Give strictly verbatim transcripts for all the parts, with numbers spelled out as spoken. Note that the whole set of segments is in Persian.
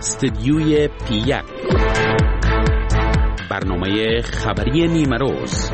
استدیوی پی یک برنامه خبری نیمه روز.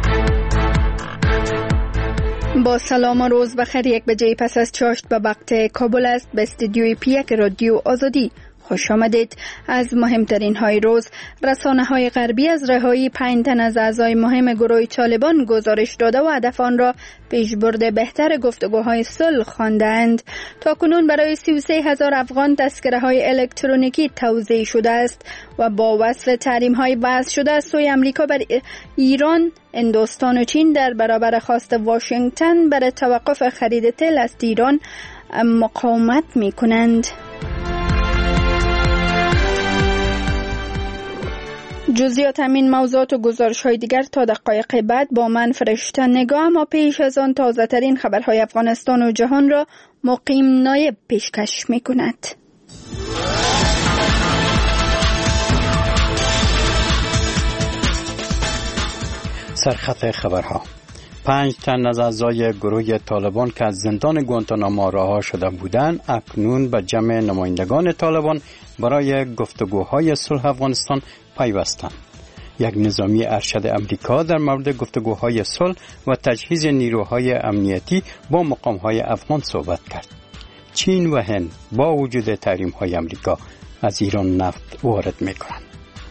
با سلام و روز بخیر. یک بجه پس از چاشت به وقت کابل است. به استدیوی پی یک رادیو آزادی خوش آمدید. از مهمترین های روز، رسانه های غربی از رهایی پنج تن از اعضای مهم گروه طالبان گزارش داده و هدف آن را پیشبرد بهتر گفتگوهای صلح خواندند. تاکنون برای سی و سه هزار افغان تذکره های الکترونیکی توزیع شده است و با وصف تحریم های وضع شده از سوی امریکا بر ایران، هندوستان و چین در برابر خواست واشنگتن برای توقف خرید تیل از ایران مقاومت می کنند. جزئیات همین موضوعات و گزارش های دیگر تا دقایق بعد با من فرشته نگاه، اما پیش از آن تازه ترین خبرهای افغانستان و جهان را مقیم نایب پیشکش می کند. سرخط خبرها: پنج تن از اعضای گروه طالبان که از زندان گوانتانامو رها شده بودند اکنون به جمع نمایندگان طالبان برای گفتگوهای صلح افغانستان پیوستند. یک نظامی ارشد امریکا در مورد گفتگوهای صلح و تجهیز نیروهای امنیتی با مقامهای افغان صحبت کرد. چین و هند با وجود تحریم‌های امریکا از ایران نفت وارد می‌کنند.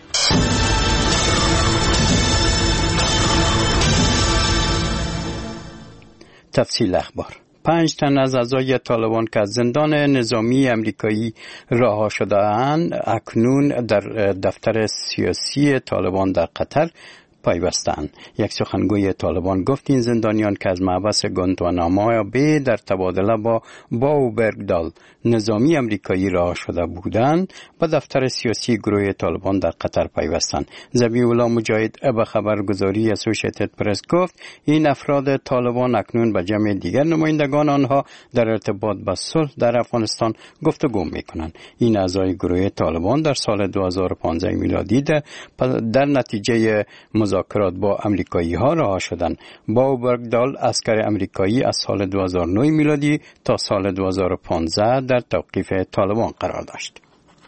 تفصیل اخبار: پنج تن از اعضای طالبان که از زندان نظامی امریکایی رها شده‌اند اکنون در دفتر سیاسی طالبان در قطر پیوستند. یک سخنگوی طالبان گفت این زندانیان که از محبس گوانتانامو بی در تبادله با باو برگدال نظامی امریکایی رها شده بودند به دفتر سیاسی گروه طالبان در قطر پیوستند. ذبیح الله مجاهد به خبرگزاری اسوسییتد پرس گفت این افراد طالبان اکنون به جمع دیگر نمایندگان آنها در ارتباط با صلح در افغانستان گفتگو میکنند. این اعضای گروه طالبان در سال دو هزار و پانزده میلادی در, در نتیجه مذاکرات با امریکایی ها رها شدند. باو برگدال اسکر امریکایی از سال دو هزار و نه میلادی تا سال دو هزار و پانزده در توقیف طالبان قرار داشت.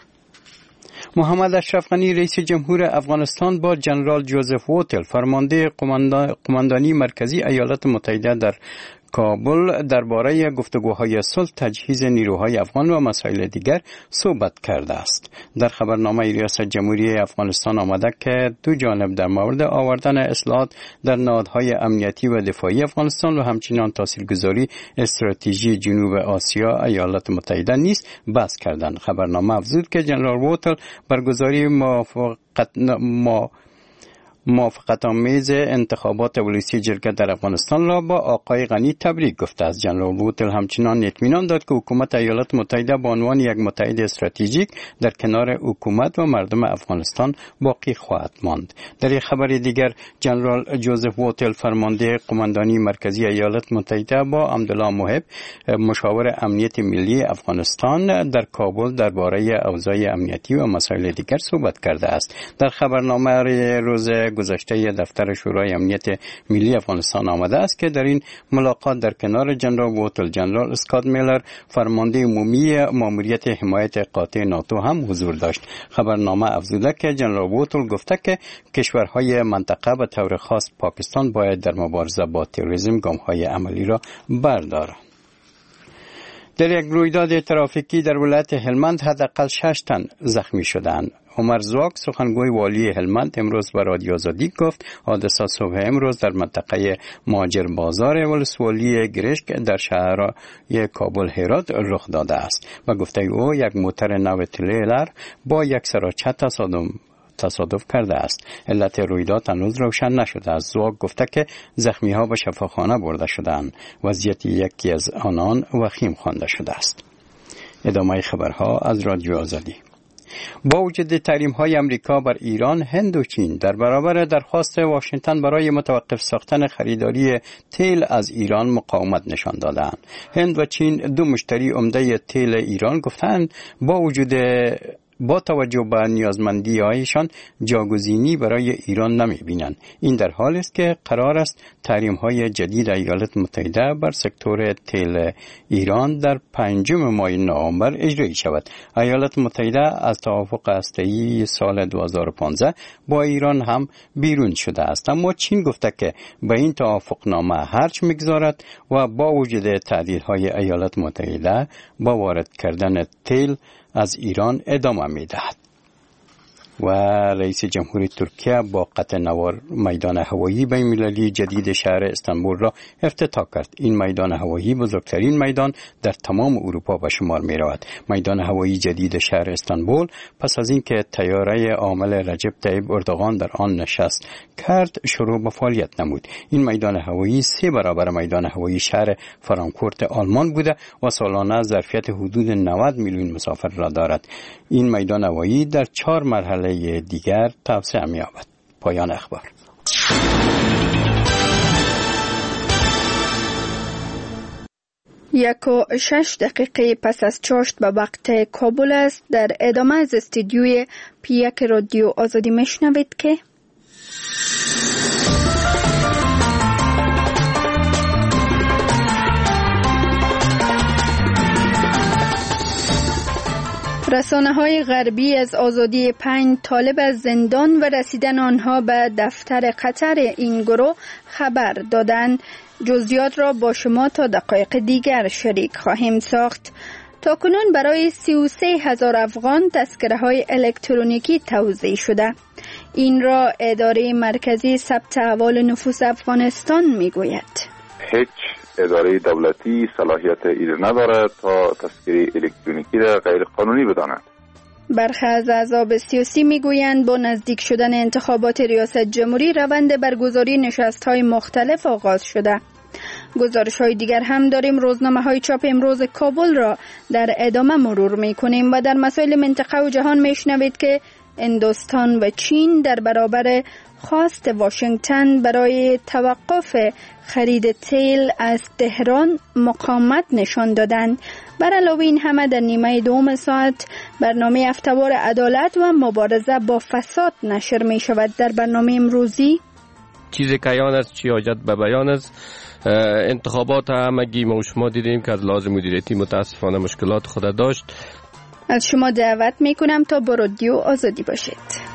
محمد اشرف غنی رئیس جمهور افغانستان با جنرال جوزف ووتل فرمانده قماندانی مرکزی ایالات متحده در کابل درباره گفتگوهای صلح، تجهیز نیروهای افغان و مسائل دیگر صحبت کرده است. در خبرنامه ریاست جمهوری افغانستان آمده که دو جانب در مورد آوردن اصلاحات در نهادهای امنیتی و دفاعی افغانستان و همچنین تاثیرگذاری استراتژی جنوب آسیا ایالات متحده نیز بحث کردند. خبرنامه افزود که جنرال ووتل برگزاری موافقت ما موافقت آمیز انتخابات ولسی جرگه در افغانستان را با آقای غنی تبریک گفته است. جنرال ووتل همچنان اطمینان داد که حکومت ایالات متحده به عنوان یک متحد استراتژیک در کنار حکومت و مردم افغانستان باقی خواهد ماند. در یک خبر دیگر، جنرال جوزف ووتل فرمانده قماندانی مرکزی ایالات متحده با عبدالله محب مشاور امنیت ملی افغانستان در کابل درباره اوضاع امنیتی و مسائل دیگر صحبت کرده است. در خبرنامه روز گذشته دفتر شورای امنیت ملی افغانستان آمده است که در این ملاقات در کنار جنرال ووتل جنرال اسکات میلر فرمانده عمومی ماموریت حمایت قاطع ناتو هم حضور داشت. خبرنامه افزوده که جنرال ووتل گفته که کشورهای منطقه به طور خاص پاکستان باید در مبارزه با تروریسم گام‌های عملی را بردارند. در یک رویداد ترافیکی در ولایت هلمند حداقل شش تن زخمی شدند. عمر زواک سخنگوی والی هلمند امروز به رادیو آزادی گفت حادثه صبح امروز در منطقه مهاجر بازار ولسوالی گرشک در شهرهای کابل هرات رخ داده است و گفته او یک موتر نو تریلر با یک سراچه تصادم تصادف کرده است. علت رویداد هنوز روشن نشده است. زواک گفته که زخمی ها به شفاخانه برده شدند. وضعیت یکی از آنان وخیم خوانده شده است. ادامه خبرها از رادیو آزادی. با وجود تحریم‌های امریکا بر ایران، هند و چین در برابر درخواست واشنگتن برای متوقف ساختن خریداری تیل از ایران مقاومت نشان دادند. هند و چین دو مشتری عمده تیل ایران گفتند با وجود با توجه به نیازمندی هایشان جاگزینی برای ایران نمی بینند. این در حالی است که قرار است تحریم های جدید ایالات متحده بر سکتور تیل ایران در پنجم ماه نوامبر اجرایی شود. ایالات متحده از توافق هسته‌ای سال دو هزار و پانزده با ایران هم بیرون شده است، اما چین گفته که به این توافقنامه هرچ می‌گذارد و با وجود تهدیدهای ایالات متحده با وارد کردن تیل از ایران ادامه می‌دهد. و رئیس جمهوری ترکیه با قطع نوار میدان هوایی بین‌المللی جدید شهر استانبول را افتتاح کرد. این میدان هوایی بزرگترین میدان در تمام اروپا به شمار می رود. میدان هوایی جدید شهر استانبول پس از اینکه طیاره عامل رجب طیب اردوغان در آن نشست کرد شروع به فعالیت نمود. این میدان هوایی سه برابر میدان هوایی شهر فرانکفورت آلمان بوده و سالانه ظرفیت حدود نود میلیون مسافر را دارد. این میدان هوایی در چهار مرحله دیگر توسعه می‌یابد. پایان اخبار. یک و شش دقیقه پس از چاشت به وقت کابل است. در ادامه از استودیوی پی یک رادیو آزادی میشنوید که رسانه‌های غربی از آزادی پنج طالب از زندان و رسیدن آنها به دفتر قطر این گروه خبر دادند. جزئیات را با شما تا دقایق دیگر شریک خواهیم ساخت. تاکنون برای سی و سه هزار افغان تذکره‌های الکترونیکی توزیع شده. این را اداره مرکزی ثبت احوال نفوس افغانستان میگوید. هیچ اداره دولتی صلاحیت این ندارد تا تذکره الکترونیکی را غیر قانونی بداند. برخی از احزاب سیاسی میگویند با نزدیک شدن انتخابات ریاست جمهوری روند برگزاری نشست‌های مختلف آغاز شده. گزارش‌های دیگر هم داریم. روزنامه‌های چاپ امروز کابل را در ادامه مرور می‌کنیم و در مسائل منطقه و جهان میشنوید که هندوستان و چین در برابر خواست واشنگتن برای توقف خرید تیل از تهران مقاومت نشان دادند. بر علاوه این همه در نیمه دوم ساعت برنامه هفته‌وار عدالت و مبارزه با فساد نشر می شود. در برنامه امروزی چیزی که عیان است، چی حاجت به بیان است. انتخابات همگی ما و شما دیدیم که از لحاظ مدیریتی متاسفانه مشکلات خود داشت. از شما دعوت می کنم تا با رادیو آزادی باشید.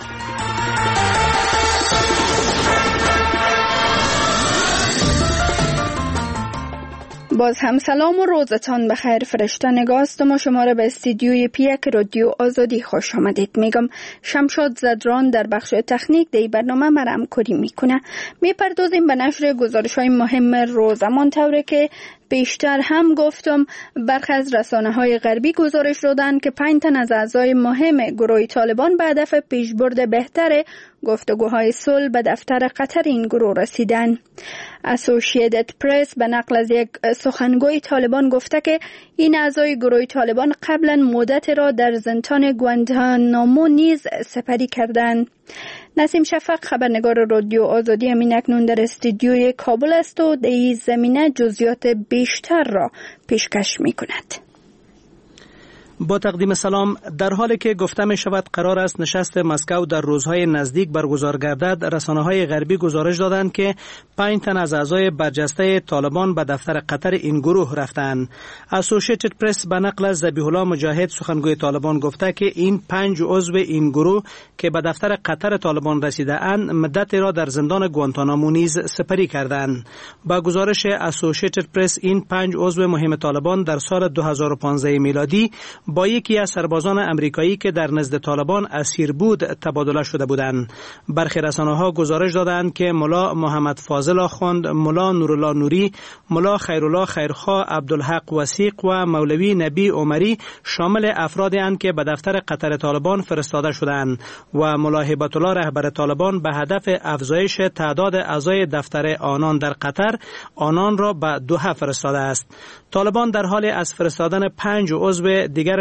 باز هم سلام و روزتان بخیر. فرشته نگاست ما شما را به استودیوی پی یک رادیو آزادی خوش آمدید میگم. شمشاد زدران در بخش تکنیک دی برنامه مرام کاری میکنه. میپردازیم به نشر گزارش های مهم روزمان طوری که بیشتر هم گفتم. برخی از رسانه‌های غربی گزارش دادند که پنج تن از اعضای مهم گروه طالبان به هدف پیشبرد بهتر گفتگوهای صلح به دفتر قطر این گروه رسیدند. اسوسییتد پرس به نقل از یک سخنگوی طالبان گفته که این اعضای گروه طالبان قبلا مدت را در زندان گوانتانامو نیز سپری کردند. نسیم شفق خبرنگار رادیو آزادی همین اکنون در استودیوی کابل است و در این زمینه جزئیات بیشتر را پیشکش می کند. با تقدیم سلام. در حالی که گفته می شود قرار است نشست مسکو در روزهای نزدیک برگزار گردد، رسانه‌های غربی گزارش دادند که پنج تن از اعضای برجسته طالبان به دفتر قطر این گروه رفتند. اسوسییتد پرس به نقل از ذبیح الله مجاهد سخنگوی طالبان گفته که این پنج عضو این گروه که به دفتر قطر طالبان رسیده اند مدت را در زندان گوانتانامو نیز سپری کردند. با گزارش اسوسییتد پرس این پنج عضو مهم طالبان در سال دو هزار و پانزده میلادی با یکی از سربازان امریکایی که در نزد طالبان اسیر بود تبادله شده بودند. برخی رسانه‌ها گزارش دادند که ملا محمد فاضل آخوند، ملا نورالله نوری، ملا خیرالله خیرخواه، عبدالحق وثیق و مولوی نبی عمری شامل افرادی اند که به دفتر قطر طالبان فرستاده شدند و ملا هیبت الله رهبر طالبان به هدف افزایش تعداد اعضای دفتر آنان در قطر آنان را به دوحه فرستاده است. طالبان در حال از فرستادن پنج عضو دیگر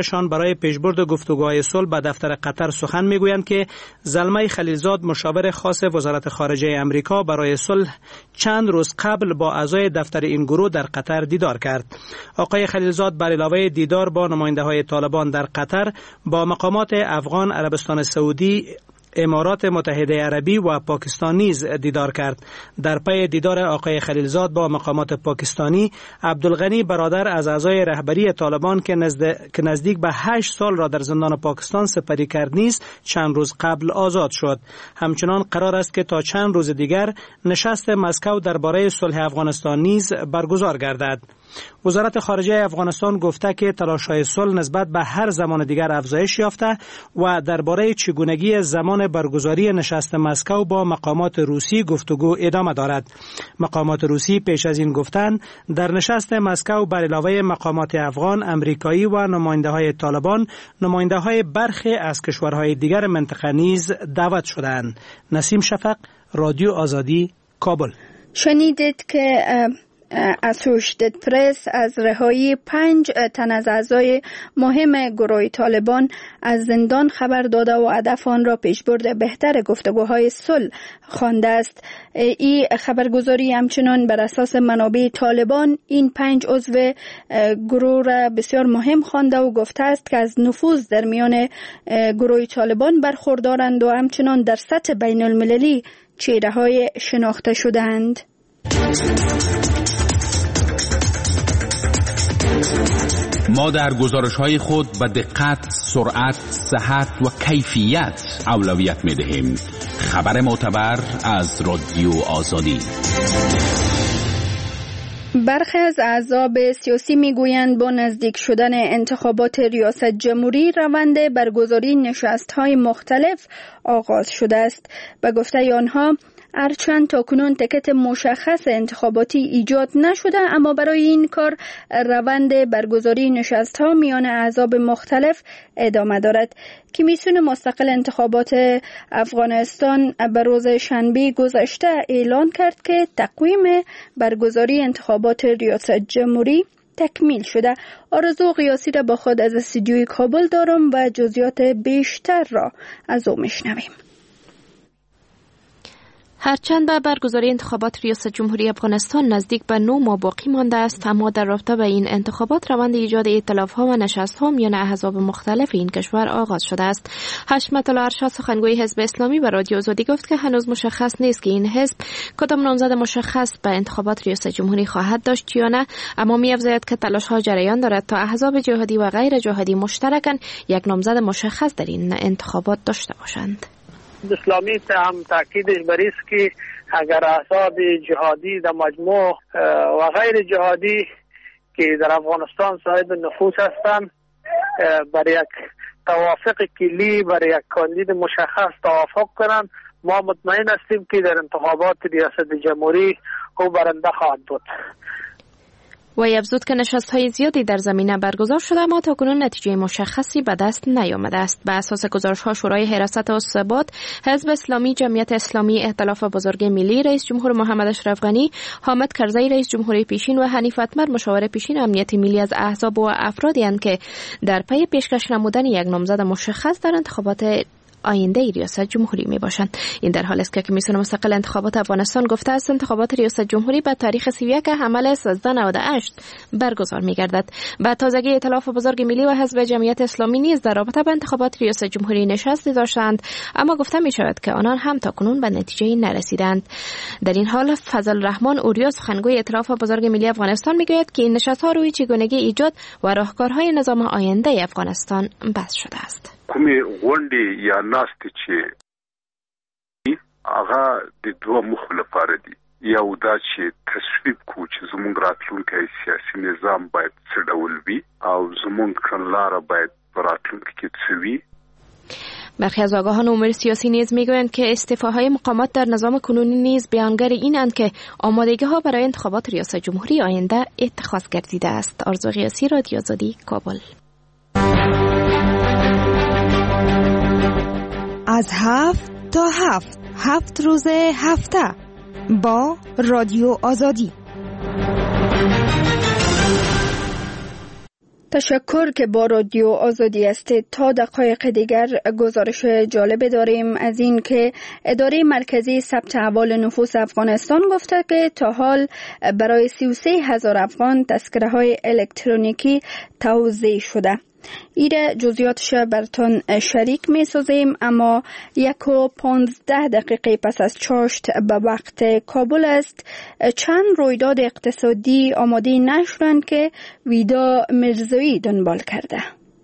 دیدارشان برای پیشبرد گفتگوهای صلح به دفتر قطر سخن میگویند که زلمه خلیلزاد مشاور خاص وزارت خارجه امریکا برای صلح چند روز قبل با اعضای دفتر این گروه در قطر دیدار کرد. آقای خلیلزاد بر علاوه دیدار با نماینده‌های طالبان در قطر با مقامات افغان، عربستان سعودی، امارات متحده عربی و پاکستان نیز دیدار کرد. در پی دیدار آقای خلیلزاد با مقامات پاکستانی، عبدالغنی برادر از اعضای رهبری طالبان که نزد... که نزدیک به هشت سال را در زندان پاکستان سپری کرد نیز چند روز قبل آزاد شد. همچنان قرار است که تا چند روز دیگر نشست مسکو درباره صلح افغانستان نیز برگزار گردد. وزارت خارجه افغانستان گفته که تلاش‌های صلح نسبت به هر زمان دیگر افزایش یافته و درباره چگونگی زمان برگزاری نشست مسکو با مقامات روسی گفتگو ادامه دارد. مقامات روسی پیش از این گفتند در نشست مسکو بر علاوه مقامات افغان، امریکایی و نماینده‌های طالبان، نماینده‌های برخی از کشورهای دیگر منطقه نیز دعوت شدند. نسیم شفق، رادیو آزادی، کابل. شنیدید که اسوشیتد پرس از رهایی پنج تن از اعضای مهم گروه طالبان از زندان خبر داده و هدف آن را پیشبرد بهتر گفتگوهای صلح خوانده است. این خبرگزاری همچنان بر اساس منابع طالبان این پنج عضو گروه را بسیار مهم خوانده و گفته است که از نفوذ در میان گروه طالبان برخوردارند و همچنان در سطح بین المللی چهره‌های شناخته شده‌اند. ما در گزارش‌های خود به دقت، سرعت، صحت و کیفیت اولویت می‌دهیم. خبر معتبر از رادیو آزادی. برخی از احزاب سیاسی میگویند با نزدیک شدن انتخابات ریاست جمهوری روند برگزاری نشست‌های مختلف آغاز شده است. به گفته آنها هرچند تاکنون تکت مشخص انتخاباتی ایجاد نشده، اما برای این کار روند برگزاری نشست‌ها میان احزاب مختلف ادامه دارد. کمیسیون مستقل انتخابات افغانستان به روز شنبه گذشته اعلان کرد که تقویم برگزاری انتخابات ریاست جمهوری تکمیل شده. آرزو قیاسی را با خود از استودیوی کابل دارم و جزئیات بیشتر را از او میشنویم. هرچند به برگزاری انتخابات ریاست جمهوری افغانستان نزدیک به نه ماه باقی مانده است، اما در رابطه به این انتخابات روند ایجاد ائتلاف‌ها و نشست‌ها میان احزاب مختلف این کشور آغاز شده است. حشمت الله ارشاد سخنگوی حزب اسلامی به رادیو آزادی گفت که هنوز مشخص نیست که این حزب کدام نامزد مشخص به انتخابات ریاست جمهوری خواهد داشت یا نه، اما می‌افزاید که تلاش‌ها جریان دارد تا احزاب جهادی و غیر جهادی مشترکاً یک نامزد مشخص در این انتخابات داشته باشند. اسلامی هم تاکیدش بر است که اگر احزاب جهادی در مجموع و غیر جهادی که در افغانستان صاحب نفوذ هستند بر یک توافق کلی بر یک کاندید مشخص توافق کنند، ما مطمئن هستیم که در انتخابات ریاست جمهوری او برنده خواهد بود. و افزود که نشست‌های زیادی در زمینه برگزار شده اما تاکنون نتیجه مشخصی به دست نیامده است. به اساس گزارش‌ها شورای حراست و ثبات، حزب اسلامی، جمعیت اسلامی، ائتلاف بزرگ ملی، رئیس جمهور محمد اشرف غنی، حامد کرزی رئیس جمهوری پیشین و حنیف اتمر مشاور پیشین امنیت ملی از احزاب و افرادی اند که در پی پیشکش نمودن یک نامزد مشخص در انتخابات آینده ریاست جمهوری می باشند. این در حالی است که کمیسیون مستقل انتخابات افغانستان گفته است انتخابات ریاست جمهوری به تاریخ سی و یک حمل سیزده نود و هشت برگزار می گردد. به تازگی ائتلاف بزرگ ملی و حزب جمعیت اسلامی نیز در رابطه با انتخابات ریاست جمهوری نشستی داشتند، اما گفته می شود که آنان هم تاکنون به نتیجه نرسیدند. در این حال فضل الرحمن اوریا سخنگوی ائتلاف بزرگ ملی افغانستان می گوید که این نشست‌ها روی چگونگی ایجاد و راهکارهای نظام آینده افغانستان بحث شده است. کومې غونډې یا ناستې چې هغه د دوه موخو لپاره دي. یو دا چې تصویب کو چې زموږ راتلونکی سیاسي نظام باید څه ډول وي او زموږ کړنلاره باید په راتلونکي کې څه وي. برخی از آگاهان امور سیاسی نیز میگویند که استعفاهای مقامات در نظام کنونی نیز بیانگر اینند که آمادگی‌ها برای انتخابات ریاست جمهوری آینده اتخاذ گردیده است. آرزو قیاسی، رادیو آزادی، کابل. از هفت تا هفت هفت روز هفته با رادیو آزادی. تشکر که با رادیو آزادی هستید. تا دقایق دیگر گزارش جالب داریم از این که اداره مرکزی ثبت احوال نفوس افغانستان گفته که تا حال برای سی و سه هزار افغان تذکره های الکترونیکی توزیع شده. ایره جزئیاتش براتون شریک می سازیم، اما یک و پانزده دقیقه پس از چاشت به وقت کابل است. چند رویداد اقتصادی آماده نشدند که ویدا مرزایی دنبال کرده.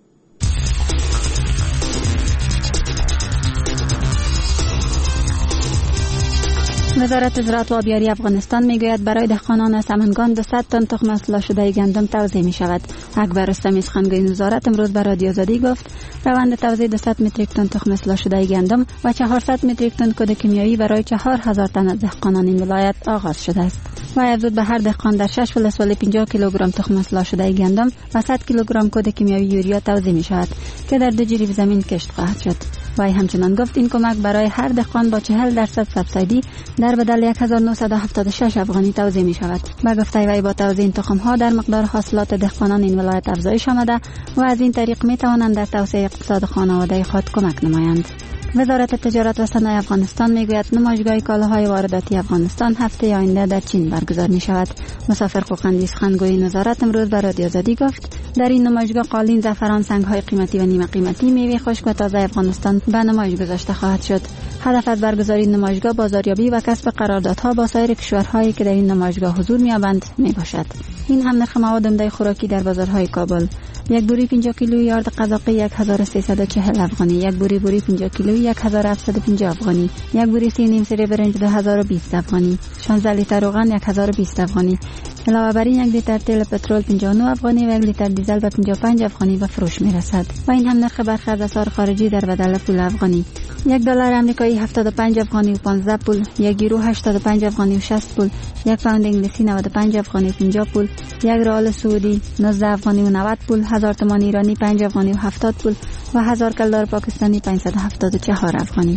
وزارت زراعت و آبیاری افغانستان میگوید برای دهقانان سمنگان دویست تن تخم اصلاح شده گندم توزیع می شود. اکبر رستمی سخنگوی وزارت امروز به رادیو آزادی گفت روند توزیع دویست متریک تن تخم اصلاح شده گندم و چهارصد متریک تن کود کیمیایی برای چهار هزار تن از دهقانان این ولایت آغاز شده است. و افزود به هر دهقان در شش فلسفه پنجاه کیلوگرم تخم اصلاح شده گندم و صد کیلوگرم کود کیمیایی یوریا توزیع می شود که در دو جریب زمین کشت خواهد شد. و همچنان گفت این کمک برای هر دهقان با چهل درصد سبسیدی در بدل یک هزار و نهصد و هفتاد و شش افغانی توزیع می شود. با گفته وی با توزیع این تخم ها در مقدار حاصلات دهقانان این ولایت افزایش آمده و از این طریق می توانند در توسعه اقتصاد خانواده خود کمک نمایند. وزارت تجارت و صنایع افغانستان میگوید نمایشگاه کالاهای وارداتی افغانستان هفته آینده در چین برگزار می شود. مسافر خوقندی سخنگوی وزارت امروز به رادیو آزادی گفت در این نمایشگاه قالین، زعفران، سنگ‌های قیمتی و نیمه قیمتی، میوه خشک و تازه افغانستان به نمایش گذاشته خواهد شد. هدف از برگزاری نمایشگاه بازاریابی و کسب قراردادها با سایر کشورهایی که در این نمایشگاه حضور می‌یابند میباشد. این هم نرخ مواد عمده خوراکی در بازارهای کابل: یک بوری پنجاه کیلویی آرد قزاقی یک هزار و سیصد و چهل افغانی، یک بوری بوری پنجاه کیلویی یک هزار و هفتصد و پنجاه افغانی، یک بوری سی نیم سری برنج دو هزار و بیست افغانی، شانزده لیتر روغن یک هزار و بیست افغانی. علاوه بر این یک لیتر تیل پترول پنجاه و نه افغانی و یک لیتر دیزل به پنجاه و پنج افغانی به فروش میرسد. و این هم نرخ برخی از اسعار خارجی در بدل پول افغانی: یک دلار آمریکایی هفتاد و پنج افغانی و پانزده پول، یک یورو هشتاد و پنج افغانی و شصت پول، یک پوند انگلیسی نود و پنج افغانی و پنجاه پول، یک ریال سعودی نوزده افغانی و نود پول، هزار تومان ایرانی پنج افغانی و هفتاد پول و هزار دلار پاکستانی پانصد و هفتاد و چهار افغانی.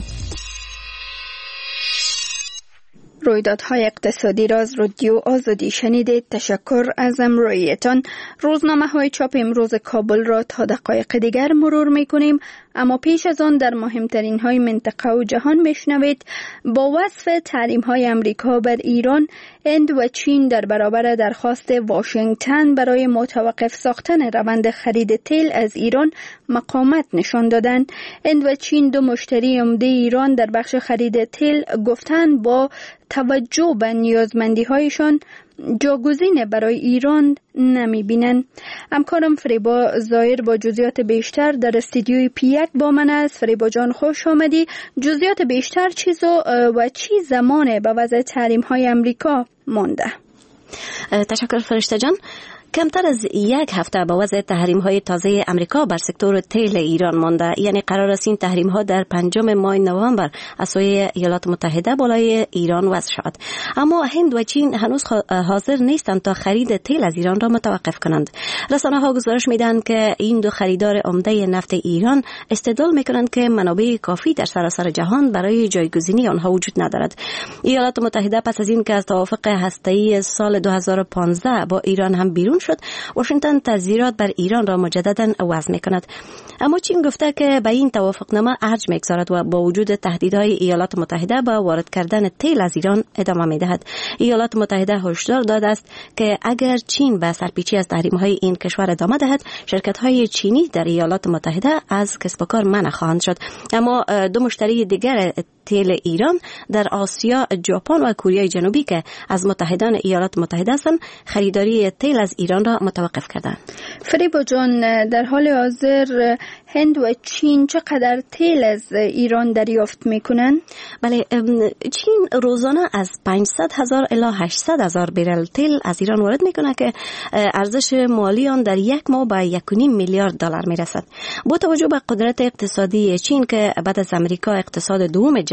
رویدادهای اقتصادی را از رادیو آزادی شنیدید. تشکر از همراهیتان. روزنامه های چاپ امروز کابل را تا دقایق دیگر مرور می کنیم، اما پیش از آن در مهمترین های منطقه و جهان بشنوید. با وصف تحریم های امریکا بر ایران، هند و چین در برابر درخواست واشنگتن برای متوقف ساختن روند خرید تیل از ایران مقاومت نشان دادند. هند و چین، دو مشتری عمده ایران در بخش خرید تیل، گفتند با توجه به نیازمندی هایشان جاگزین برای ایران نمی بینند. همکارم فریبا ظاهر با جزئیات بیشتر در استودیوی پی یک با من است. فریبا جان خوش آمدی. جزئیات بیشتر چیز و چی زمانه به وضع تحریم های امریکا مانده؟ تشکر فرشته جان. کمتر از یک هفته با وضع تحریم های تازه امریکا بر سکتور تیل ایران مانده، یعنی قرار است این تحریم ها در پنجم ماه نوامبر از سوی ایالات متحده بالای ایران وضع شود. اما هند و چین هنوز حاضر نیستند تا خرید تیل از ایران را متوقف کنند. رسانه ها گزارش میدن که این دو خریدار عمده نفت ایران استدلال میکنند که منابع کافی در سراسر جهان برای جایگزینی آنها وجود ندارد. ایالات متحده پس از این که از توافق هسته‌ای سال دو هزار و پانزده با ایران هم بیرون شد، واشنگتن تذیرات بر ایران را مجددا وضع میکند. اما چین گفته که به این توافقنامه ارج میگذارد و با وجود تهدیدهای ایالات متحده به وارد کردن تیل از ایران ادامه میدهد. ایالات متحده هشدار داده است که اگر چین به سرپیچی از تحریم‌های این کشور ادامه دهد، شرکت‌های چینی در ایالات متحده از کسب و کار منع خواهند شد. اما دو مشتری دیگر تیل ایران در آسیا، ژاپن و کره جنوبی که از متحدان ایالات متحده هستند، خریداری تیل از ایران را متوقف کردند. فریبا جان، در حال حاضر هند و چین چقدر تیل از ایران دریافت میکنن؟ بله، چین روزانه از پانصد هزار الی هشتصد هزار برل تیل از ایران وارد میکنه که ارزش مالی آن در یک ماه به یک و نیم میلیارد دلار میرسد. با توجه به قدرت اقتصادی چین که بعد از امریکا اقتصاد دوم جهان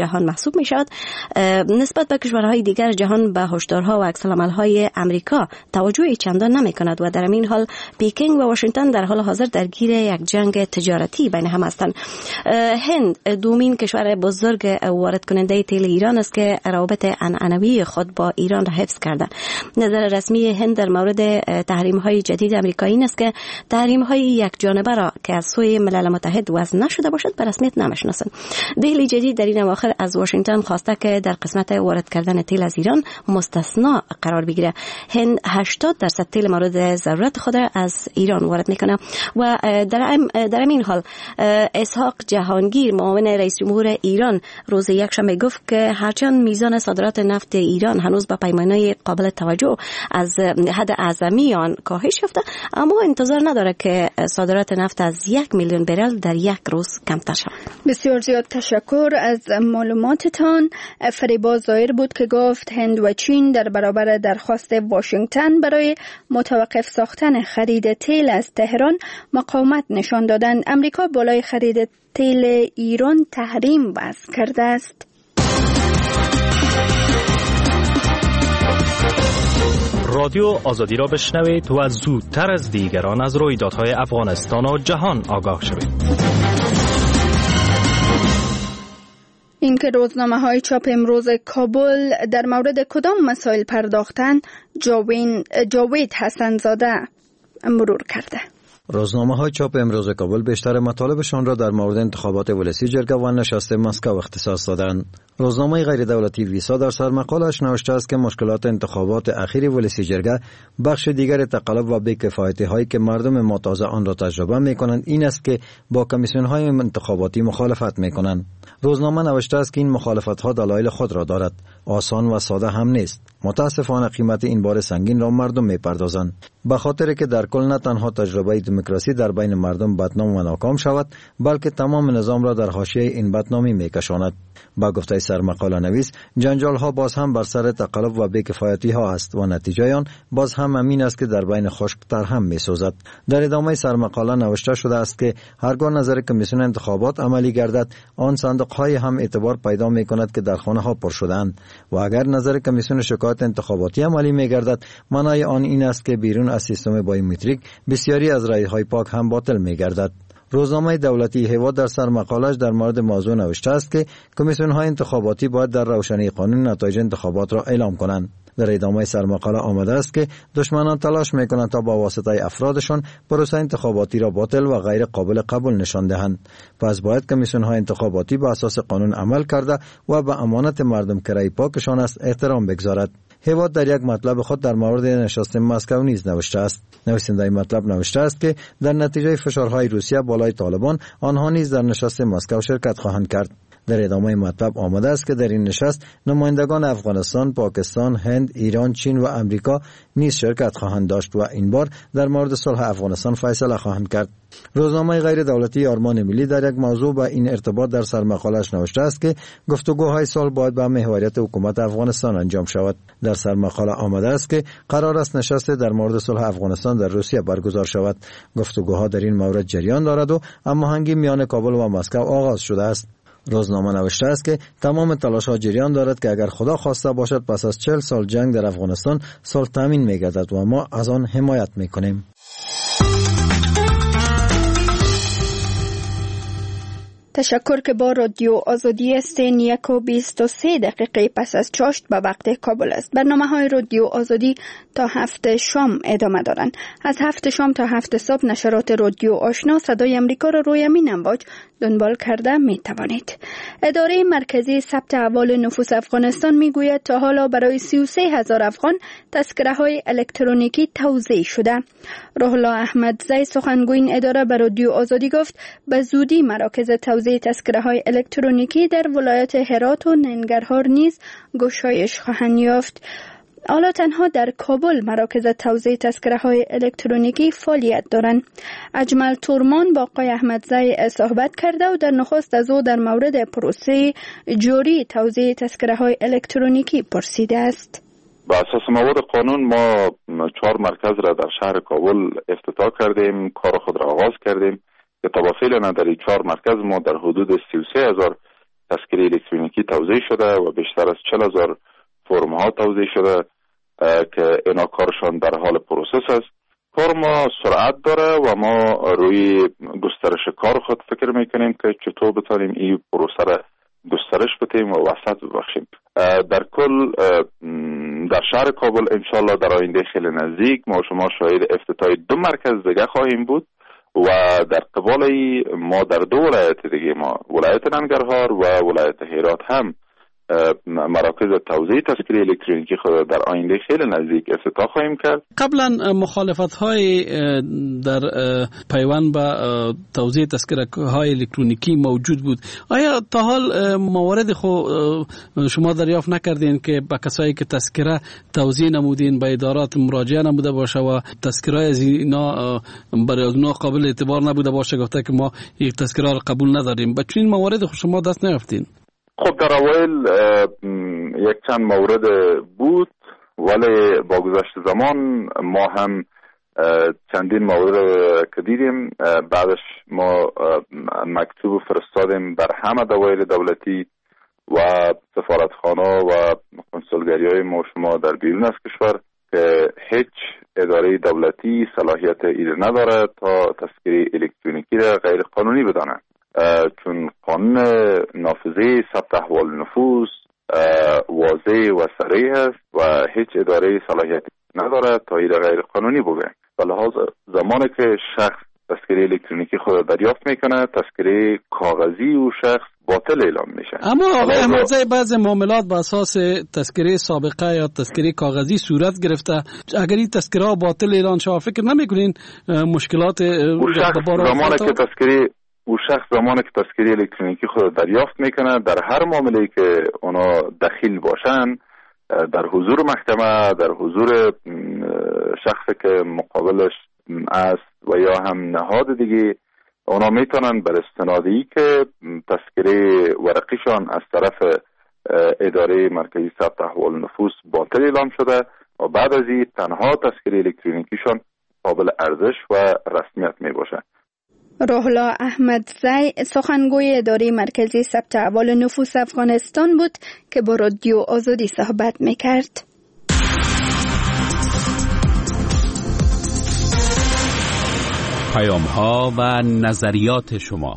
جهان محسوب می شود. نسبت به کشورهای دیگر جهان به هشدارها و عکس‌العمل‌های امریکا توجه چندان نمی کند و در این حال پیکینگ و واشنگتن در حال حاضر درگیر یک جنگ تجارتی بین هم هستند. هند دومین کشور بزرگ وارد کننده تیل ایران است که روابط عنعنوی خود با ایران را حفظ کرده. نظر رسمی هند در مورد تحریم های جدید امریکایی این است که تحریم های یک جانبه را که از سوی ملل متحد وضع نشده باشد به رسمیت نمیشناسند. دهلی جدید در این اواخر از واشنگتن خواسته که در قسمت وارد کردن تیل از ایران مستثنا قرار بگیره. هند هشتاد درصد تیل مورد ضرورت خود از ایران وارد میکنه و در در این حال اسحاق جهانگیر معاون رئیس جمهور ایران روز یکشنبه گفت که هرچند میزان صادرات نفت ایران هنوز به پیمانه قابل توجه از حد اعظمی آن کاهش یافته، اما انتظار نداره که صادرات نفت از یک میلیون برل در یک روز کمتر شود. بسیار زیاد تشکر از معلوماتتان. فریبا ظاهر بود که گفت هند و چین در برابر درخواست واشنگتن برای متوقف ساختن خرید تیل از تهران مقاومت نشان دادند. امریکا بالای خرید تیل ایران تحریم وضع کرده است. رادیو آزادی را بشنوید و زودتر از دیگران از رویدادهای افغانستان و جهان آگاه شوید. اینکه روزنامه های چاپ امروز کابل در مورد کدام مسائل پرداختن، جاوید حسن زاده مرور کرده. روزنامه های چاپ امروز کابل بیشتر مطالبشان را در مورد انتخابات ولسی جرگه و نشست مسکو اختصاص دادند. روزنامه غیر دولتی ویسا در سرمقالش نوشته است که مشکلات انتخابات اخیر ولسی جرگه بخش دیگر تقلب و بی‌کفایتی هایی که مردم ما تازه آن را تجربه می کنند این است که با کمیسیون های انتخاباتی مخالفت می کنند. روزنامه نوشته است که این مخالفت ها دلایل خود را دارد، آسان و ساده هم نیست. متاسفانه قیمت این بار سنگین را مردم می پردازند، به خاطر که در کل نه تنها تجربه دموکراسی در بین مردم بدنام و ناکام شود، بلکه تمام نظام را در حاشیه این بدنامی می کشاند. با گفته سرمقاله نویس، جنجال ها باز هم بر سر تقلب و بی‌کفایتی ها است و نتیجه آن باز هم همین است که در بین خشک‌تر هم می سوزد. در ادامه سرمقاله نوشته شده است که هرگاه نظر کمیسیون انتخابات عملی گردد، آن صندوق های هم اعتبار پیدا می کند که در خانه ها پر شدند و اگر نظر کمیسیون شکایت انتخاباتی عملی می گردد، معنای آن این است که بیرون از سیستم بایومتریک بسیاری از رای های پاک هم باطل می گردد. روزنامه دولتی هوا در سرمقالش در مورد موضوع نوشته است که کمیسیون های انتخاباتی باید در روشنی قانون نتایج انتخابات را اعلام کنند. در ادامه سرمقاله آمده است که دشمنان تلاش میکنند تا با واسطه افرادشان پروسه انتخاباتی را باطل و غیر قابل قبول نشان دهند. پس باید کمیسیون های انتخاباتی به اساس قانون عمل کرده و به امانت مردم که رای پاکشان است احترام بگذارد. هوا در یک مطلب خود در مورد نشست مسکو نیز نوشته است. نویسنده مطلب نوشته است که در نتیجه فشارهای روسیه بالای طالبان، آنها نیز در نشست مسکو شرکت خواهند کرد. در ادامه مطلب آمده است که در این نشست نمایندگان افغانستان، پاکستان، هند، ایران، چین و امریکا نیز شرکت خواهند داشت و این بار در مورد صلح افغانستان فیصله خواهند کرد. روزنامه غیر دولتی آرمان ملی در یک موضوع با این ارتباط در سرمقاله‌اش نوشته است که گفتگوهای صلح باید به محوریت حکومت افغانستان انجام شود. در سرمقاله آمده است که قرار است نشست در مورد صلح افغانستان در روسیه برگزار شود. گفتگوها در این مورد جریان دارد و هماهنگی میان کابل و مسکو آغاز شده است. روزنامه نوشته است که تمام تلاش‌ها جریان دارد که اگر خدا خواسته باشد پس از چهل سال جنگ در افغانستان صلح تامین می‌گردد و ما از آن حمایت می‌کنیم. تشکر که با رادیو آزادی هستین. یک و بیست و سه دقیقه پس از چاشت به وقت کابل است. برنامه های رادیو آزادی تا هفت شام ادامه دارند. از هفت شام تا هفت صبح نشرات رادیو آشنا صدای امریکا را روی امین امواج دنبال کرده می توانید. اداره مرکزی ثبت احوال نفوس افغانستان می گوید تا حالا برای سی و سه هزار افغان تذکره های الکترونیکی توزیع شده. روح الله احمدزی سخنگوی این اداره به رادیو آزادی گفت به زودی مراکز توزیع تذکره های الکترونیکی در ولایت هرات و ننگرهار نیز گشایش خواهند یافت. حالا تنها در کابل مراکز توزیع تذکره های الکترونیکی فعالیت دارند. اجمل تورمان با آقای احمدزی صحبت کرده و در نخست از او در مورد پروسه جوری توزیع تذکره های الکترونیکی پرسیده است. با اساس مواد قانون ما چهار مرکز را در شهر کابل افتتاح کردیم، کار خود را آغاز کردیم که تا فعلا در چهار مرکز ما در حدود سی و سه هزار تذکره الکترونیکی توزیع شده و بیشتر از چهل هزار فرم ها توزیع شده که اینا کارشان در حال پروسس است. کار ما سرعت داره و ما روی گسترش کار خود فکر میکنیم که چطور بتانیم این پروسه را گسترش بدیم و وسعت ببخشیم. در کل در شهر کابل انشالله در آینده خیلی نزدیک ما شما شاهد افتتاح دو مرکز دیگه خواهیم بود و در قبال ما در دو ولایت دیگه ما ولایت ننگرهار و ولایت هرات هم مراکز توزیع تذکره الکترونیکی خود در آینده خیلی نزدیک افتتاح خواهیم کرد. قبلا مخالفت های در پیوند به توزیع تذکره های الکترونیکی موجود بود. آیا تا حال موارد خو شما دریافت نکردین که با کسایی که تذکره توزیع نمودین به ادارات مراجعه نموده باشه و تذکره از اینا برای اونا قابل اعتبار نبوده باشه، گفته که ما یک تذکره را قبول نداریم، به چنین موارد خو شما دست نیافتین؟ خب در اوایل یک چند مورد بود ولی با گذشت زمان ما هم چندین مورد که دیدیم. بعدش ما مکتوب فرستادیم بر همه دوایر دولتی و سفارتخانه و کنسولگری های ما شما در بیرون از کشور که هیچ اداره دولتی صلاحیت ایره نداره تا تذکره الکترونیکی را غیر قانونی بدانه، چون قانون نافذه ثبت احوال نفوس واضح و صریح است و هیچ اداره صلاحیت نداره تا این غیر قانونی بگه. به لحاظ زمانی که شخص تذکره الکترونیکی خود دریافت میکنه، تذکره کاغذی و شخص باطل اعلام میشه. اما آقای احمدزی بعض معاملات به اساس تذکره سابقه یا تذکره کاغذی صورت گرفته. اگر این تذکره باطل اعلان شود فکر نمیکنین مشکلات زمانی که تذکره او شخص زمانی که تذکره الکترونیکی خود دریافت میکنه در هر معامله‌ای که اونا دخیل باشن، در حضور محکمه، در حضور شخصی که مقابلش است و یا هم نهاد دیگه، اونا میتونن بر استنادی که تذکره ورقیشان از طرف اداره مرکزی ثبت احوال نفوس باطل اعلام شده و بعد از این تنها تذکره الکترونیکیشان قابل ارزش و رسمیت میباشه. روح الله احمدزی سخنگوی اداره مرکزی ثبت احوال نفوس افغانستان بود که با رادیو آزادی صحبت میکرد. پیام ها و نظریات شما.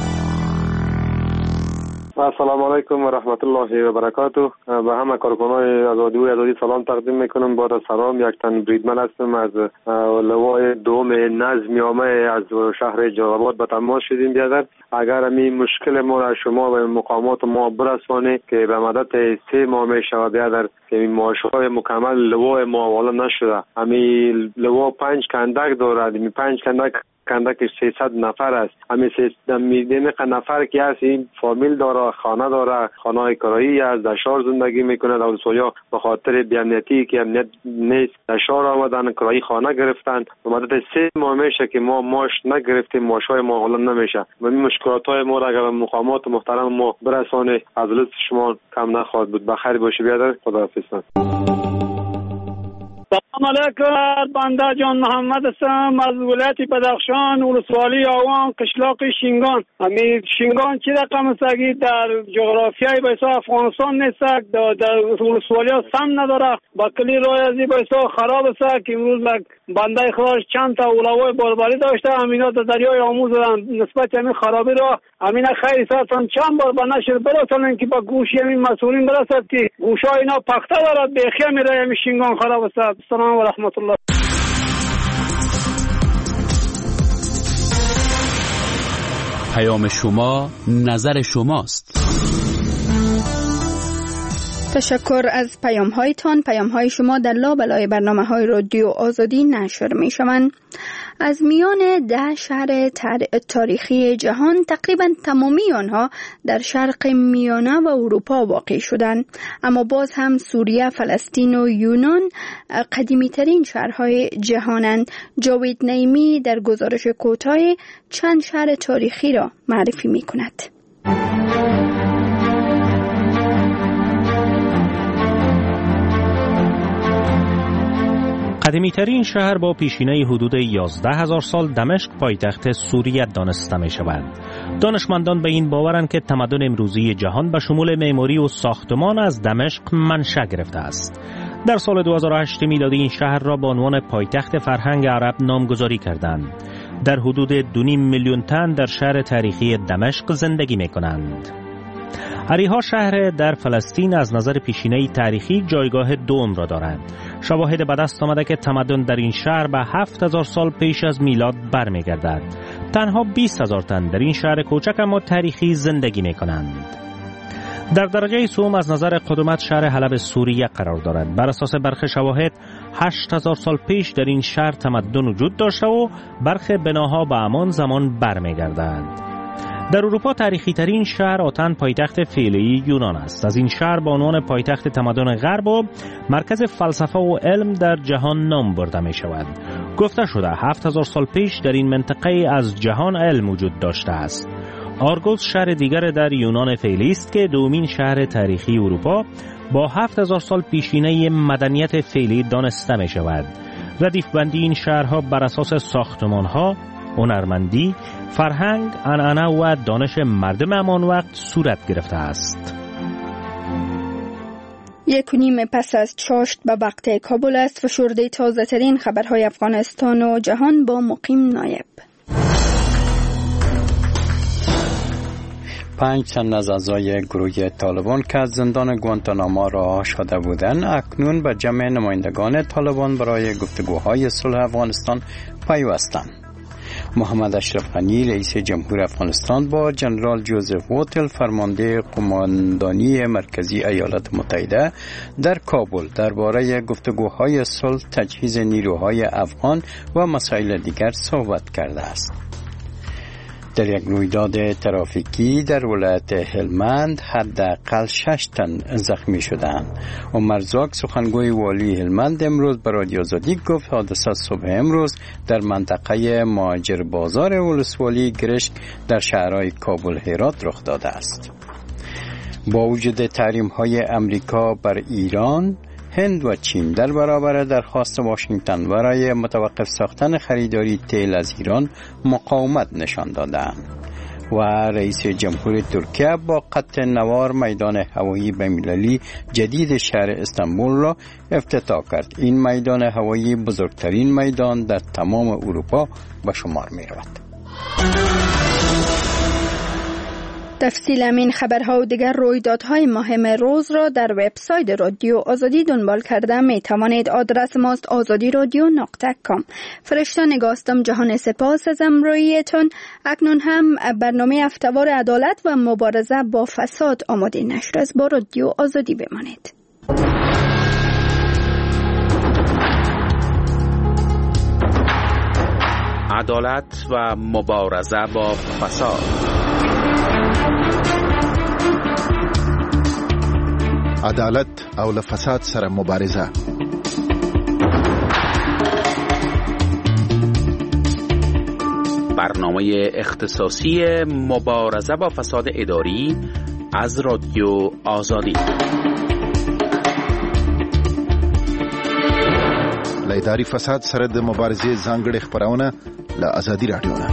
السلام علیکم و رحمت الله و برکاته. به همه کارکنان آزادی و آزادی سلام تقدیم میکنم. با سلام، یک تن بریدمن هستم از لوای دوم نظم عامه از شهر جلال به تماس شدیم. بیادر اگر همین مشکل ما را شما و مقامات ما برسانه که به مدت سه ماه میشه و بیادر که این معاشهای مکمل لوای ما والا نشده. همین لوا پنج کندک دارد، همین پنج کندک کندکش سیصد نفر است. همین سیصد نفر که هست این فامیل داره، خانه داره، خانه کرایی است، در شهر زندگی میکنه. در سویا به خاطر بی‌امنیتی که امنیت نیست در شهر آمدن کرایی خانه گرفتن. به مدت سه ماه میشه که ما ماش نگرفتیم، ماشای ما حالا نمیشه. و این مشکلات های ما را اگر مقامات محترم ما برسانه از لطف شما کم نخواهد بود. بخیر باشی بیادر. خداحافظ. سلام علیکم. بنده جان محمد هستم از ولایت بدخشان، ولسوالی آوان، قشلاق شینگان. همین شینگان چی رقم است که در جغرافیای بایسا افغانستان نیست، در ولسوالی ها سم نداره، با کلی رای ازی بایسا خراب است که امروز بنده خداش چند تا اولوای بارباری داشته، همینا در دریای آموز نسبت همین خرابی را همینا خیلی ساعتان چند بار به نشر برسانن که با گوشی همین مسئولین برسد که گوشای اینا پخته دارد، بیخی میره همین شینگان خراب است. سلام و رحمت الله. پیام شما نظر شماست. تشکر از پیام هایتان. پیام های شما در لابلای برنامه های رادیو آزادی نشر می شوند. از میان ده شهر تاریخی جهان تقریبا تمامی آنها در شرق میانه و اروپا واقع شدند، اما باز هم سوریه، فلسطین و یونان قدیمی ترین شهرهای جهانند. جاوید نعیمی در گزارش کوتاه چند شهر تاریخی را معرفی می کند. قدیمی ترین شهر با پیشینه حدود یازده هزار سال دمشق پایتخت سوریه دانسته می شود. دانشمندان به این باورند که تمدن امروزی جهان به شمول معماری و ساختمان از دمشق منشأ گرفته است. در سال دو هزار و هشت میلادی این شهر را به عنوان پایتخت فرهنگ عرب نامگذاری کردند. در حدود دو نیم میلیون تن در شهر تاریخی دمشق زندگی می کنند. اریحا شهر در فلسطین از نظر پیشینه تاریخی جایگاه دوم را دارد. شواهد به دست آمده که تمدن در این شهر به هفت هزار سال پیش از میلاد برمیگردد. تنها بیست هزار تن در این شهر کوچک اما تاریخی زندگی می کنند. در درجه سوم از نظر قدمت شهر حلب سوریه قرار دارد. بر اساس برخی شواهد هشت هزار سال پیش در این شهر تمدن وجود داشته و برخی بناها به همان زمان برمیگردد. در اروپا تاریخی ترین شهر آتن پایتخت فعلی یونان است. از این شهر به عنوان پایتخت تمدن غرب و مرکز فلسفه و علم در جهان نام برده می شود. گفته شده هفت هزار سال پیش در این منطقه از جهان علم وجود داشته است. آرگوس شهر دیگر در یونان فعلی است که دومین شهر تاریخی اروپا با هفت هزار سال پیشینه مدنیت فعلی دانسته می شود. ردیف بندی این شهرها بر اساس ساختمانها، هنرمندی، فرهنگ، عنعنه و دانش مردم همان وقت صورت گرفته است. یک و نیم پس از چاشت به وقت کابل است و شورده تازه ترین خبرهای افغانستان و جهان با مقیم نایب. پنج تن از اعضای گروه طالبان که از زندان گوانتاناما رها شده بودند اکنون به جمع نمایندگان طالبان برای گفتگوهای صلح افغانستان پیوستند. محمد اشرف غنی رئیس جمهور افغانستان با جنرال جوزف ووتل فرمانده قماندانی مرکزی ایالات متحده در کابل درباره گفتگوهای صلح، تجهیز نیروهای افغان و مسائل دیگر صحبت کرده است. در یک رویداد ترافیکی در ولایت هلمند حداقل شش تن زخمی شدند. عمر زاک سخنگوی والی هلمند امروز به رادیو آزادی گفت حادثه صبح امروز در منطقه مهاجر بازار ولسوالی گرشک در شهرهای کابل هرات رخ داده است. با وجود تحریم‌های امریکا بر ایران، هند و چین در برابر درخواست واشنگتن برای متوقف ساختن خریداری تیل از ایران مقاومت نشان دادند و رئیس جمهور ترکیه با قطع نوار میدان هوایی بین‌المللی جدید شهر استانبول را افتتاح کرد. این میدان هوایی بزرگترین میدان در تمام اروپا به شمار می رود. تفصیل این خبرها و دیگر رویدادهای مهم روز را در وبسایت رادیو آزادی دنبال کرده می توانید. آدرس ماست آزادی رادیو نقطه کام. فرشته نگاستم جهان سپاس از همراهیتان. اکنون هم برنامه هفته‌وار عدالت و مبارزه با فساد آماده نشر است. با رادیو آزادی بمانید. عدالت و مبارزه با فساد. عدالت او له فساد سره مبارزه. برنامه اختصاصی مبارزه با فساد اداری از رادیو آزادی. له اداري فساد سره د مبارزې ځانګړې خبرونه له آزادي رادیو نه.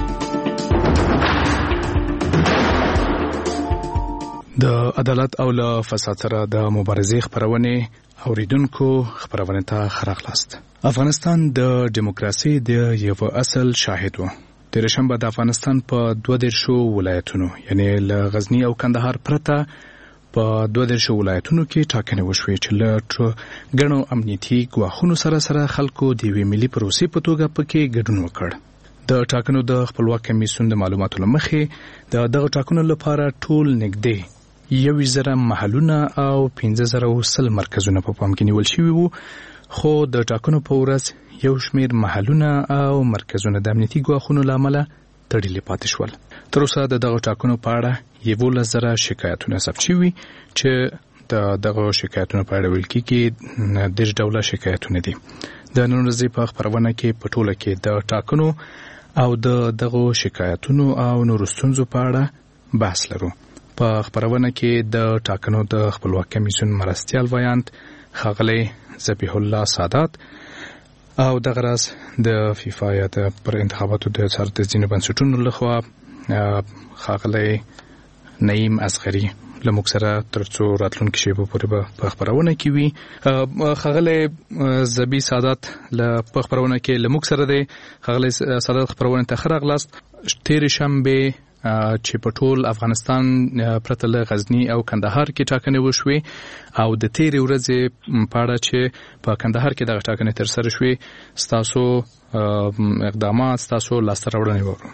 د عدالت او له فساد سره د مبارزې خبرونه اوریدونکو خبرونه ته خراغلاست. افغانستان د دیموکراسي د یو اصل شاهد و. د رشنبه د افغانستان په دوه دیرشو ولایتونو یعنی له غزنی او کندهار پرته په دوه دیرشو ولایتونو کې ټاکنې وشوې چې له ګڼو امنیتي ګواښونو سره سره خلکو د یوې ملي پروسې په توګه پکې ګډون وکړ. د ټاکنو د خپلواک کمیسیون د معلوماتو له مخې د دغه ټاکنو لپاره ټول نږدې یو زره محلونه او پنځه زره وسل مرکزونه په پام کې نیول شوي وو، خو د ټاکنو په ورځ یو شمیر محلونه او مرکزونه د امنیتي ګواښونو له امله تړلي پاتې شول. تر اوسه د دغه ټاکنو په اړه یولس زره شکایتونه ثبت شوي چې د دغه شکایتونو په اړه ویل کېږي دېرش ډوله شکایتونه دي. د نن ورځې په خپرونه کې په ټوله کې د ټاکنو او د دغه شکایتونو او نورو ستونزو په اړه بحث لرو. په خپرونه کې د ټاکنو د خپلواک کمیسیون مرستیال ویاند ښاغلی ذبیح الله سادات او دغه راز د فیفا یا د پر انتخاباتو د څار د ځینو بنسټونو لخوا ښاغلی نعیم اصغري لموږ سره تر څو راتلونکي شیبو پورې به په خپرونه کې وي. ښاغلی زبی سعادت له په خپرونه کې لموږ سره دی. ښاغلی سعادت خپرونه ته ښه راغلاست. تېرې شنبې چې په ټول افغانستان پرته له غزني او کندهار کې ټاکنې وشوې او د تېرې ورځې په اړه چې په کندهار کې دغه ټاکنې ترسره شوې ستاسو اقدامات ستاسو لاسته راوړنې وګورو.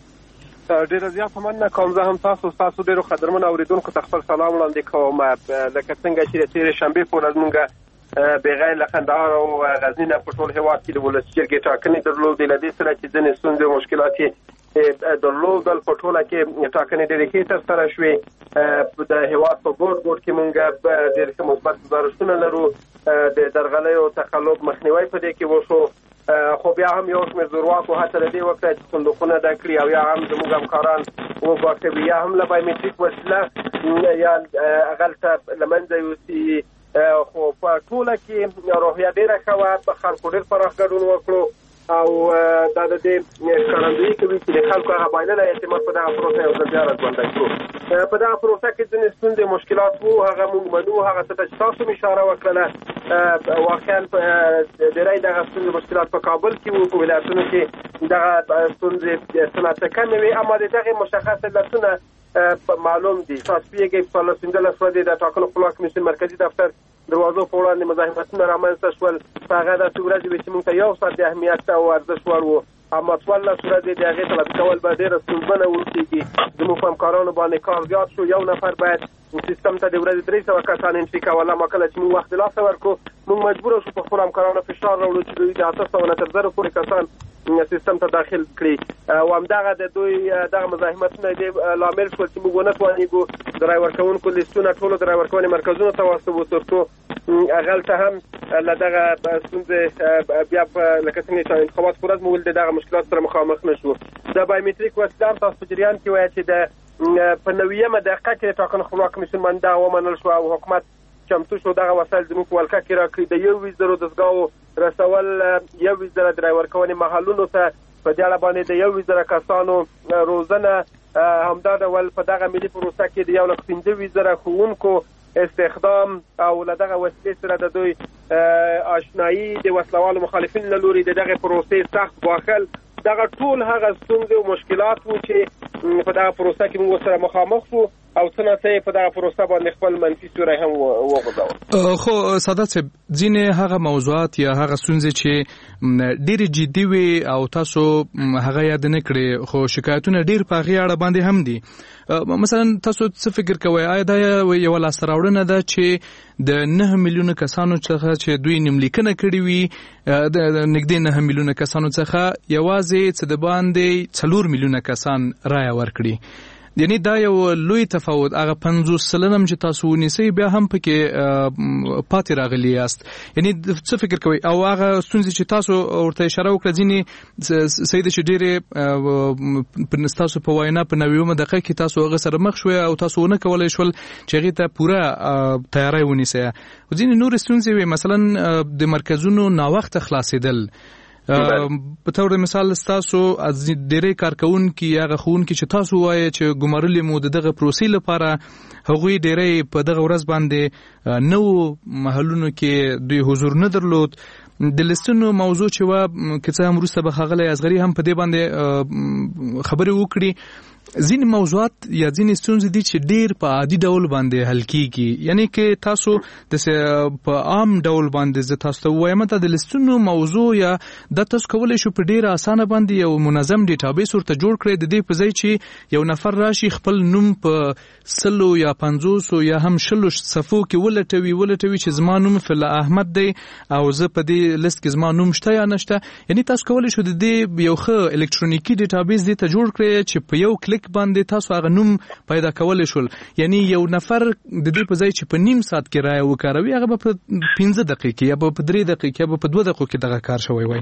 ډېره زیاته مننه کوم. زه هم تاسو ستاسو ډېرو قدرمنو اورېدونکو ته خپل سلام وړاندې کوم. لکه څنګه چې د تېرې شنبې په ورځ موږ بغیر له کندهار او غزني نه په ټول هېواد کې د ولسي جرګې ټاکنې درلودې. له دې سره چې ځینې ستونزې او مشکلات یې درلودل، په ټوله کې ټاکنې ډېرې ښې ترسره شوې. د هېواد په ګوټ ګوټ کې موږ ډېر ښه مثبت ګزارشونه لرو. د درغلیو تقلب مخنیوی په دې کې وشو، خو بیا هم یو شمېر زورواکو هڅه د دې وکړه چې صندوقونه ډک کړي او یا هم زموږ همکاران وګواښوي یا هم له بایومټریک وسیله یا هغلته له منځه یوسي. خو په ټوله کې روحیه ډېره ښه وه، خلکو ډېر پراخ ګډون وکړو او دا د دې ښکارندویي کوي چې د خلکو هغه بایللی اعتماد په دغه پروسه یو ځل بیا راژوندی کړو. په دغه پروسه کې ځینې ستونزې مشکلات وو، هغه موږ منو. هغه څه ته چې تاسو م اشاره وکړله واقعا ډېری دغه ستونزې مشکلات په کابل کې وو، په ولایتونو کې دغه ستونزې څه ناڅه کمې وې، اما د دغې مشخص علتونه معلوم دي. تاسو پوهېږئ په څوارلس پنځلس ورځې د ټاکنو خپلواک کمیسیون مرکزي دفتر دروازو په وړاندې مزاحمتونه رامنځته شول. په هغه داسې ورځې وې چې موږ ته یو ساعت د اهمیت او ارزښت وړ وو، اما څوارلس ورځې د هغې تلافي کول به ډېره ستونزمنه وروسیږي. زموږ په همکارانو باندې کار زیات شو. یو نفر باید سیستم ته د ورځې درې سوه کسان انټري کول، اما کله چې موږ وخت د لاسه ورکړو موږ مجبوره شو په خپلو همکارانو فشار راوړو چې دوی د اته سوه نه تر زرو پورې کسان سیستم ته داخل کړي. او همدغه د دوی دغه مزاحمتونه دې لامل شول چې موږ ونه توانېږو د رای ورکوونکو لیستونه ټولو د رای ورکونې مرکزونو ته واستوو، تر څو هغلته هم له دغه ستونزې بیا لکه څنګه چې انتخابات په ورځ مو ولید دغه مشکلات سره مخامخ نه شو. د بایومټریک وسیله هم تاسو په جریان کې وایه چې د په نویمه دقیقه کې د ټاکنو خپلواک کمیسیون باندې دغه ومنل شو او حکومت چمتو شو دغه وسایل زموږ په ولکه کې راکړي. د یو ویش زرو دستګاهو رسول، یو ویش زره د رای ورکونې محلونو ته په دې اړه باندې د یو ویش زره کسانو روزنه، همدا ډول په دغه ملي پروسه کې د یو لک پنځه ویش زره ښوونکو استخدام او له دغه وسیلې سره د دوی آشنایي د وسلوالو مخالفین له لوري د دغه پروسې سخت ګواښل. دغه ټول هغه ستونزې او مشکلات وو چې په دغه پروسه کې موږ سره مخامخ شو او څه ناڅه په دغه پروسه باندې خپل منفي سیوری هم وغورځاوه. خو سعادت صاحب، ځینې هغه موضوعات یا هغه ستونزې چې ډېرې جدي وي او تاسو هغه یاد نه کړې خو شکایتونه ډېر په هغې اړه باندې هم دي. مثلا تاسو څه فکر کوئ، آیا دا یوه لاسته راوړنه ده چې د نهه میلیونه کسانو څخه چې دوی نوملیکنه کړې وي، د نږدې نهه میلیونه کسانو څخه یوازې څه د باندې څلور میلیونه کسان رایه ورکړي؟ یعنی دا یو لوی تفاوت. هغه پنځوس سلنم چې تاسو ونیسئ بیا هم پکې پاتې راغلي یاست. یعنی څه فکر کوئ؟ او هغه ستونزې چې تاسو ورته اشاره وکړه ځینې صحیح ده چې ډېرې ستاسو په وینا په نویمه دقیقه کې تاسو هغه سره مخ شوئ او تاسو ونه کولی شول چې هغې ته پوره تیاری ونیسئ. ځینې نورې ستونزې وې، مثلا د مرکزونو ناوخته خلاصېدل. په تور مثال ستاسو از ډېری کارکونکي هغه ښوونکي چې تاسو وایئ چې ګمارلي مو د دغه پروسې لپاره هغوی ډېری په دغه ورځ باندې نوو محلونو کې دوی حضور نه درلود. د لیستونو موضوع چې وه که څه هم وروسته به ښاغلی اصغري هم په دې باندې خبرې وکړي. ځینې موضوعات یا ځینې ستونزې دي چې ډېر په عادي ډول باندې حل کېږي. یعنی که تاسو داسې په عام ډول باندې زه تاسو ته ووایم دا د لیستونو موضوع یا دا تاسو کولی شو په ډېره اسانه باندې یو منظم ډیټابیس ورته جوړ کړئ، د دې په ځای چې یو نفر راشي خپل نوم په سلو یا پنځوسو یا هم شلو صفو کې ولټوي ولټوي چې زما نوم فلا احمد دی او زه په دې لیست کې زما نوم شته یا نشته. یعنی تاسو کولی شو د دې یو ښه الکترونیکي ډیټابیس دې ته جوړ کړئ چې په یو کلیک باندې تاسو هغه نوم پیدا کولی شول. یعنی یو نفر د دې په ځای چې په نیم ساعت کې رایه وکاروي هغه به په پنځه دقیقې یا به په درې دقیقې یا به په دوه دقیقو کې دغه کار شوی وای.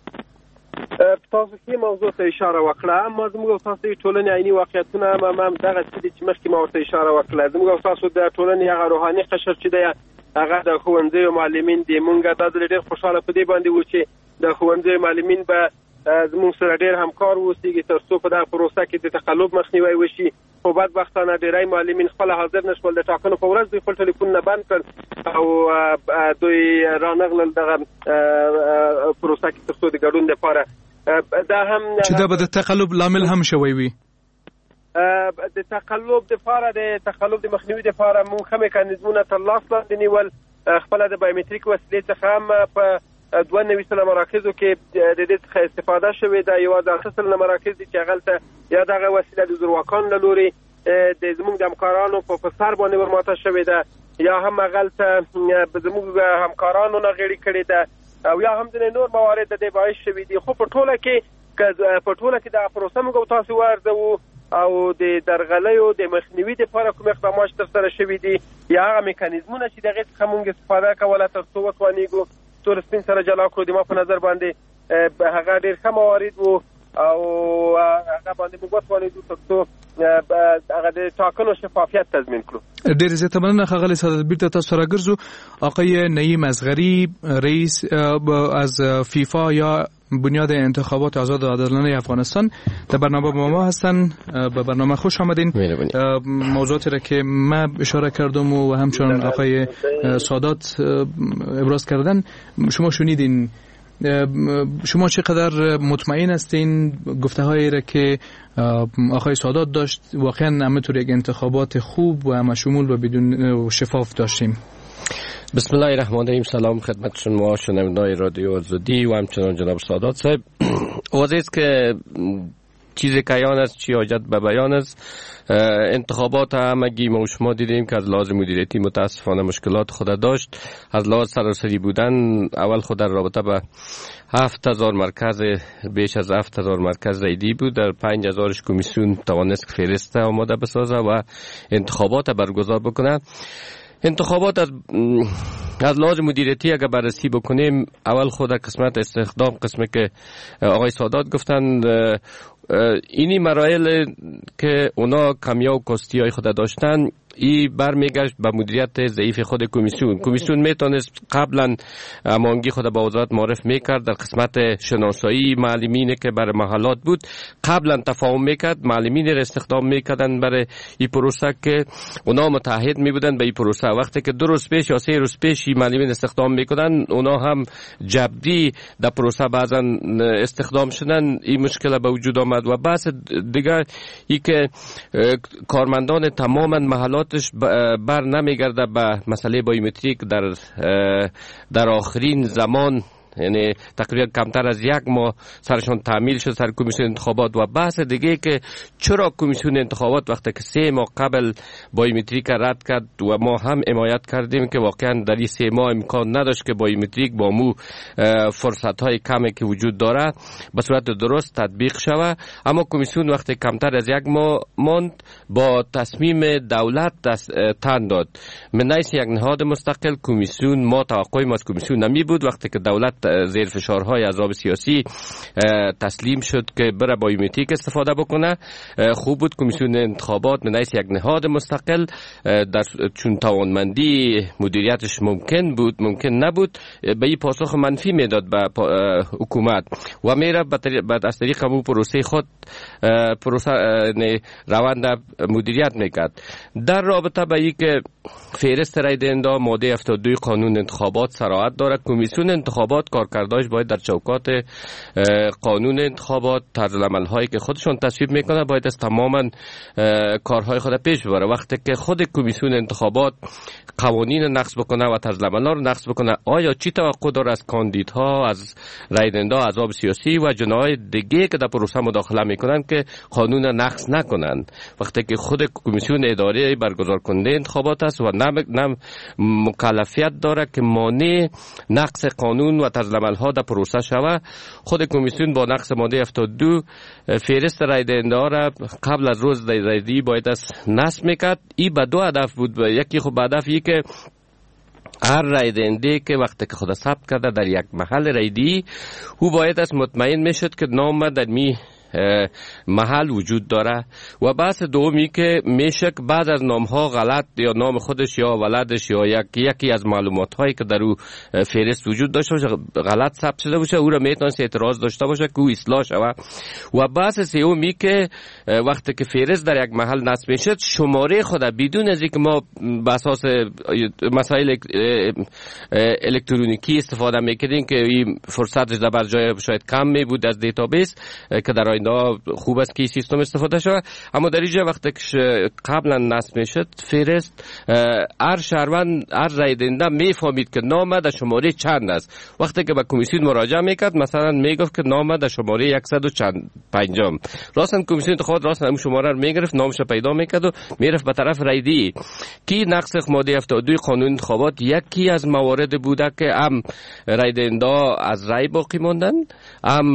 تاسو کې موضوع ته اشاره وکړه، اما زموږ او تاسو د ټولنې عیني واقعیتونه هم هم دغه څه دي چې مخکې ما ورته اشاره وکړه. زموږ او تاسو د ټولنې هغه روحاني قشر چې دی هغه د ښوونځیو معلمین دي. مونږ دا ډېر خوشحاله په دې باندې وو چې د ښوونځیو معلمین به زموږ سره ډېر همکار واوسېږي تر څو په دغه پروسه کې د تقلب مخنیوی وشي. خو بدبختانه ډېری معلمین خپله حاضر نه شول. د ټاکنو په ورځ دوی خپل ټلیفونونه بند کړ او دوی رانغلل دغه پروسه کې تر څو د ګډون دپاره. دا هم چې دا به د تقلب لامل هم شوی وي. د تقلب دپاره د تقلب د مخنیوي دپاره موږ ښه میکانیزمونه تر لاس لاندې نیول. خپله د بایومتریک وسیلې څخه هم په دوه نوي سلنه مراکزو کې د دې څخه استفاده شوې ده. یوازې اته سلنه مراکز دي چې هغلته یا دغه وسیله د زورواکانو له لورې د زموږ د همکارانو په سر باندې ورماته شوې ده، یا هم هغلته زموږ همکارانو ناغېړي کړې ده، او یا هم ځینې نور موارد د دې باعث شوي دي. خو په ټوله کې په ټوله کې دغه پروسه موږ تاسو وارزوو او د درغلیو د مخنیوي دپاره کوم اقدامات ترسره شوي دي یا هغه میکانیزمونه چې د هغې څخه موږ استفاده کوله تر څو وتوانېږو تور سپین سره جلا کړو. د ما په نظر باندې هغه ډېر ښه موارد وو او هغه باندې موږ وتوانېدو تر څو هغه د ټاکنو شفافیت تضمین کړو. ډېر زیاته مننه ښاغلی سعادت. بیرته تاسو سره ګرځو. آقای نعیم اصغری، رئیس از فیفا یا بنیاد انتخابات آزاد و عادلانه افغانستان، در برنامه با ما هستن. به برنامه خوش آمدین. موضوعاتی را که من اشاره کردم و همچنان آقای سادات ابراز کردن شما شنیدین. شما چقدر مطمئن هستین گفته هایی را که آقای سادات داشت واقعا همینطور یک انتخابات خوب و همشمول و بدون شفاف داشتیم؟ بسم الله الرحمن الرحیم. سلام خدمت شما شنوندگان رادیو آزادی و همچنان جناب سادات صاحب. واضح است که چیزی که عیان است چی حاجت به بیان است. انتخابات همگی ما و شما دیدیم که از لحاظ مدیریتی متاسفانه مشکلات خود داشت. از لحاظ سراسری بودن اول خود در رابطه به هفت هزار مرکز بیش از هفت هزار مرکز ریدی بود. در پنج هزارش کمیسیون توانست فهرست آماده بسازه و انتخابات برگزار بکنه. انتخابات از از لحاظ مدیریتی اگر بررسی بکنیم اول خود قسمت استخدام قسمی که آقای سادات گفتند اینی مراحل که اونا کمیا و کاستی های خود داشتن ای برمیگشت به مدیریت ضعیف خود کمیسیون. کمیسیون میتونست قبلا امانگی خود با وزارت معرف میکرد در قسمت شناسایی معلمینی که برای محلات بود قبلا تفاهم میکرد، معلمین را استخدام میکردن برای این پروسه که اونا متحد میبودن به این پروسه. وقتی که دو روز پیش یا سه روز پیش این معلمین استخدام میکردن اونا هم جبری در پروسه بعضا استخدام شدن. این مشکل به وجود آمد و بحث دیگر ای که کارمندان تماما محلات بر نمیگرده به مسئله بایومتریک در در آخرین زمان، یعنی تقریبا کمتر از یک ماه سرشان تعمیل شد سر کمیسیون انتخابات. و بحث دیگه که چرا کمیسیون انتخابات وقتی که سه ماه قبل بایومتریک رد کرد و ما هم حمایت کردیم که واقعا در این سه ماه امکان نداشت که بایومتریک با مو فرصت های کمی که وجود داره به صورت درست تطبیق شود. اما کمیسیون وقتی کمتر از یک ماه ماند با تصمیم دولت تن داد. من حیث یک نهاد مستقل کمیسیون ما توقعی ما از کمیسیون نمی بود وقتی که دولت زیر فشارهای عذاب سیاسی تسلیم شد که بره بایومتریک استفاده بکنه. خوب بود کمیسیون انتخابات من حیث یک نهاد مستقل در چون توانمندی مدیریتش ممکن بود ممکن نبود به این پاسخ منفی میداد به حکومت و میره بعد از طریق همون پروسه خود پروسه روند مدیریت میکرد. در رابطه به این که فهرست رای دهنده ماده هفتاد و دو قانون انتخابات صراحت داره. کمیسیون انتخابات کارکرداش باید در چوکات قانون انتخابات طرزالعمل هایی که خودشون تصویب میکنه باید از تماما کارهای خود پیش ببره. وقتی که خود کمیسیون انتخابات قوانین نقض بکنه و طرزالعمل ها رو نقض بکنه آیا چی توقع داره از کاندیدها، از رای دهنده، احزاب سیاسی و جناهای دیگه که در پروسه مداخله میکنن که قانون نقض نکنن؟ وقتی که خود کمیسیون اداره برگزار کننده انتخابات است و نه مکلفیت داره که مانع نقض قانون و طرزالعمل ها در پروسه شود. خود کمیسیون با نقض ماده هفتاد و دو فهرست رای دهنده ها را قبل از روز رایدهی باید از نصب میکرد. این به دو هدف بود. یکی خب هدف یک که هر رای دهنده که وقتی که خود ثبت کرده در یک محل رایدهی او باید از مطمئن میشد که نام در می محل وجود داره. و بحث دومی که میشه بعض از نام ها غلط یا نام خودش یا ولدش یا یک یکی از معلومات هایی که در او فهرست وجود داشته باشه غلط ثبت شده باشه، او را میتونه اعتراض داشته باشه که او اصلاح شود. و بحث سومی که وقتی که فهرست در یک محل نصب میشه شماره خود بدون از اینکه ما به اساس مسائل الکترونیکی استفاده میکردیم که این فرصتش در بر جای شاید کم می بود از دیتابیس که در آینده خوب است که این سیستم استفاده شود، اما در اینجا وقتی که قبلا نصب میشد فهرست هر شهروند هر رای دهنده میفهمید که نام در شماره چند است. وقتی که به کمیسیون مراجعه میکرد مثلا میگفت که نام در شماره صد و چند پنجم، راستن کمیسیون انتخابات راستن اون شماره رو میگرفت نامش پیدا میکرد و میرفت به طرف رای دهی. کی نقص ماده هفتاد و دو قانون انتخابات یکی از موارد بوده که هم رای دهنده از رای باقی موندن، هم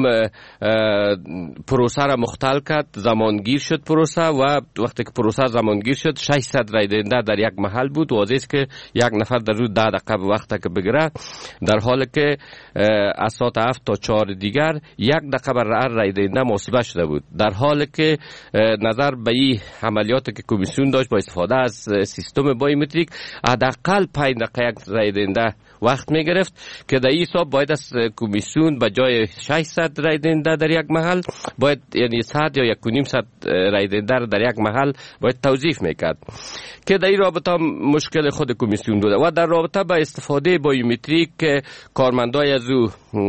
پروسه را مختل کرد، زمانگیر شد پروسه و وقتی که پروسه زمانگیر شد ششصد رای دهنده در یک محل بود. واضحه است که یک نفر در روز ده دقیقه وقت که بگیره در حالی که از ساعت هفت تا چهار دیگر یک دقیقه بر هر رای دهنده محاسبه شده بود، در حالی که نظر به این عملیاتی که کمیسیون داشت با استفاده از سیستم بایومتریک حداقل پنج دقیقه یک رای دهنده وقت می گرفت که در این حساب باید از کمیسیون به جای ششصد رای دهنده در یک محل باید یعنی صد یا یک و نیم صد رای دهنده در یک محل باید توظیف میکرد که در این رابطه مشکل خود کمیسیون بوده. و در رابطه با استفاده بایومتریک که کارمندای از او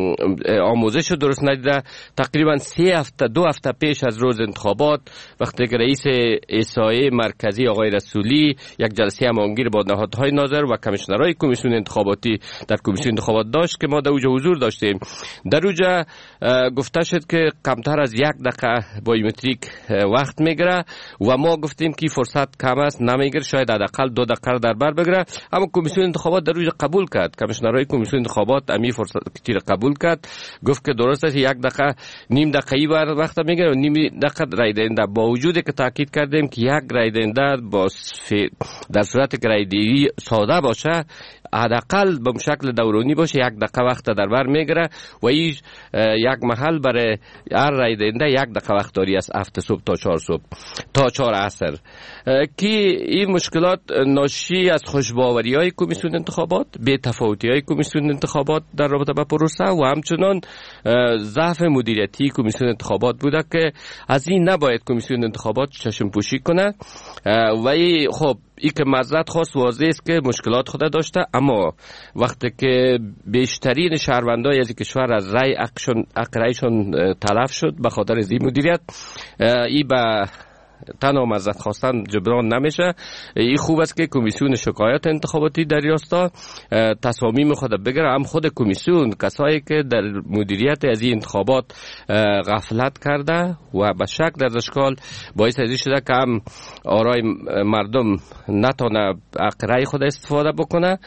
آموزش درست ندیده، تقریبا سه هفته دو هفته پیش از روز انتخابات وقتی که رئیس احصایه مرکزی آقای رسولی یک جلسه هماهنگی با نهادهای ناظر و کمیشنرهای کمیسیون انتخاباتی در کمیسیون انتخابات داشت که ما در اونجا حضور داشتیم، در اونجا گفته شد که کمتر از یک دقیقه بایومتریک وقت میگیره و ما گفتیم که فرصت کم است نمیگیره، شاید حداقل دو دقیقه در بر بگیره، اما کمیسیون انتخابات در اونجا قبول کرد. کمیشنرهای کمیسیون انتخابات امی فرصت کتیر قبول کرد، گفت که درست است یک دقیقه نیم دقیقه بر وقت میگیره و نیم دقیقه رای دهنده، با وجودی که تاکید کردیم که یک رای دهنده با در صورت که رای دهی ساده باشه حداقل به شکل دورانی باشه یک دقیقه وقت در بر میگیره و این یک محل برای هر رای دهنده یک دقیقه وقت داری از هفت صبح تا چهار صبح تا چهار عصر که این مشکلات ناشی از خوشباوری های کمیسیون انتخابات، بی تفاوتی های کمیسیون انتخابات در رابطه با پروسه و همچنان ضعف مدیریتی کمیسیون انتخابات بوده که از این نباید کمیسیون انتخابات چشم پوشی کنه و این خب ای که معذرت خواست واضح است که مشکلات خود داشته، اما وقتی که بیشترین شهروندای از کشور از رای حق رایشون تلف شد به خاطر از این مدیریت، ای به تنها معذرت خواستن جبران نمیشه. این خوب است که کمیسیون شکایات انتخاباتی در ریاستا تصامیم خود بگیره، هم خود کمیسیون کسایی که در مدیریت از این انتخابات غفلت کرده و به شک در اشکال باعث ازی شده که هم آرای مردم نتونه حق رای خود استفاده بکنه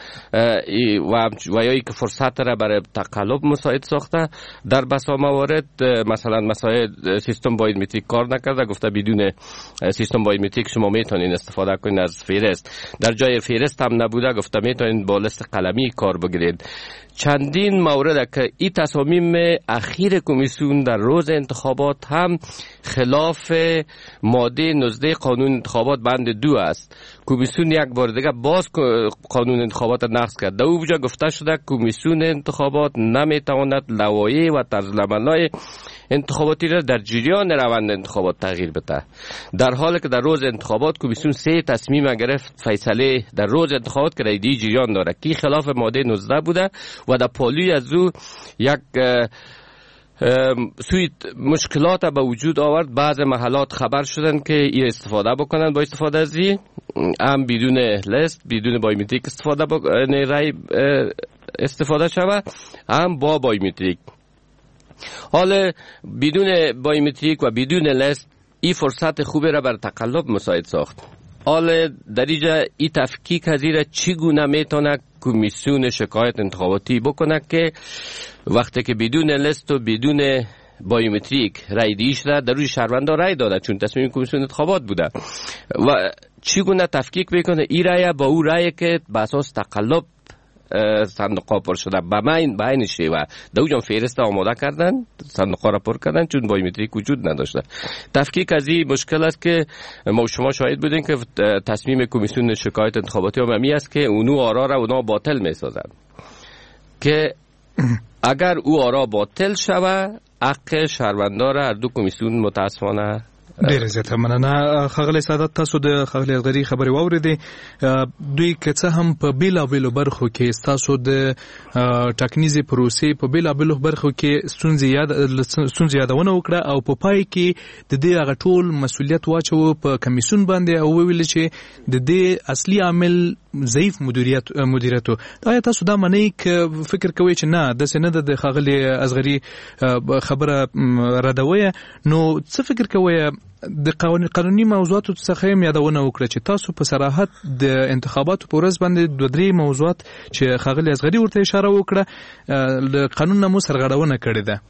و و یا ای که فرصت را برای تقلب مساعد ساخته در بسا موارد. مثلا مسائل سیستم بایومتریک کار نکرده، گفته بدون سیستم بایومتریک شما میتونین استفاده کنین از فهرست، در جای فهرست هم نبوده گفته میتونین با لیست قلمی کار بگیرید. چندین مورد که این تصامیم اخیر کمیسیون در روز انتخابات هم خلاف ماده نوزده قانون انتخابات بند دو است. کمیسیون یک بار دیگه باز قانون انتخابات نقض کرد. در اونجا گفته شده کمیسیون انتخابات نمیتواند لوایح و طرزالعمل‌های انتخاباتی را در جریان روند انتخابات تغییر بده، در حالی که در روز انتخابات کمیسیون سه تصمیم گرفت فیصله در روز انتخابات که رایدی جریان داره که خلاف ماده نوزده بوده و در پالوی از او یک سوی مشکلات به وجود آورد. بعض محلات خبر شدن که این استفاده بکنن با استفاده از این هم بدون لیست بدون بایومتریک استفاده بکنن رای استفاده شود هم با بایومتریک. حالا بدون بایومتریک و بدون لیست این فرصت خوبی را بر تقلب مساعد ساخت. حالا در اینجا این تفکیک از این چگونه میتونه کمیسیون شکایت انتخاباتی بکنه که وقتی که بدون لیست و بدون بایومتریک رای دهی شده در روی شهروندا رای داده چون تصمیم کمیسیون انتخابات بوده و چگونه تفکیک بکنه این رای با او رای که به اساس تقلب صندوق ها پر شده به مین به عین شیوه دو جان فهرست آماده کردن، صندوق ها را پر کردن چون بایومتریک وجود نداشته. تفکیک از این مشکل است که ما شما شاهد بودین که تصمیم کمیسیون شکایت انتخاباتی عمومی است که اونو آرا را اونا باطل میسازند که اگر او آرا باطل شوه حق شهروندان را هر دو کمیسیون متاسفانه ډیره زیاته مننه. ښاغلی سعادت، تاسو د ښاغلي الغري خبرې واورېدې. دوی که څه هم په بېلابېلو برخو کې ستاسو د ټاکنیزې پروسې په بېلابېلو برخو کې ستونزې یادونه وکړه او په پای کې د دې هغه ټول مسؤلیت واچوه په کمیسیون باندې او وویل چې د دې اصلي عامل ضعیف مدیریت مدیریت. آیا تاسو دا منئ که فکر کوئ چې نه داسې نه ده د ښاغلي اصغري خبره ردویه، نو څه فکر کوئ د قانوني موضوعاتو څخه هم یادونه وکړه چې تاسو په صراحت د انتخاباتو په ورځ باندې دوه درې موضوعات چې ښاغلي اصغري ورته اشاره وکړه له قانون نه مو سرغړونه کړې ده؟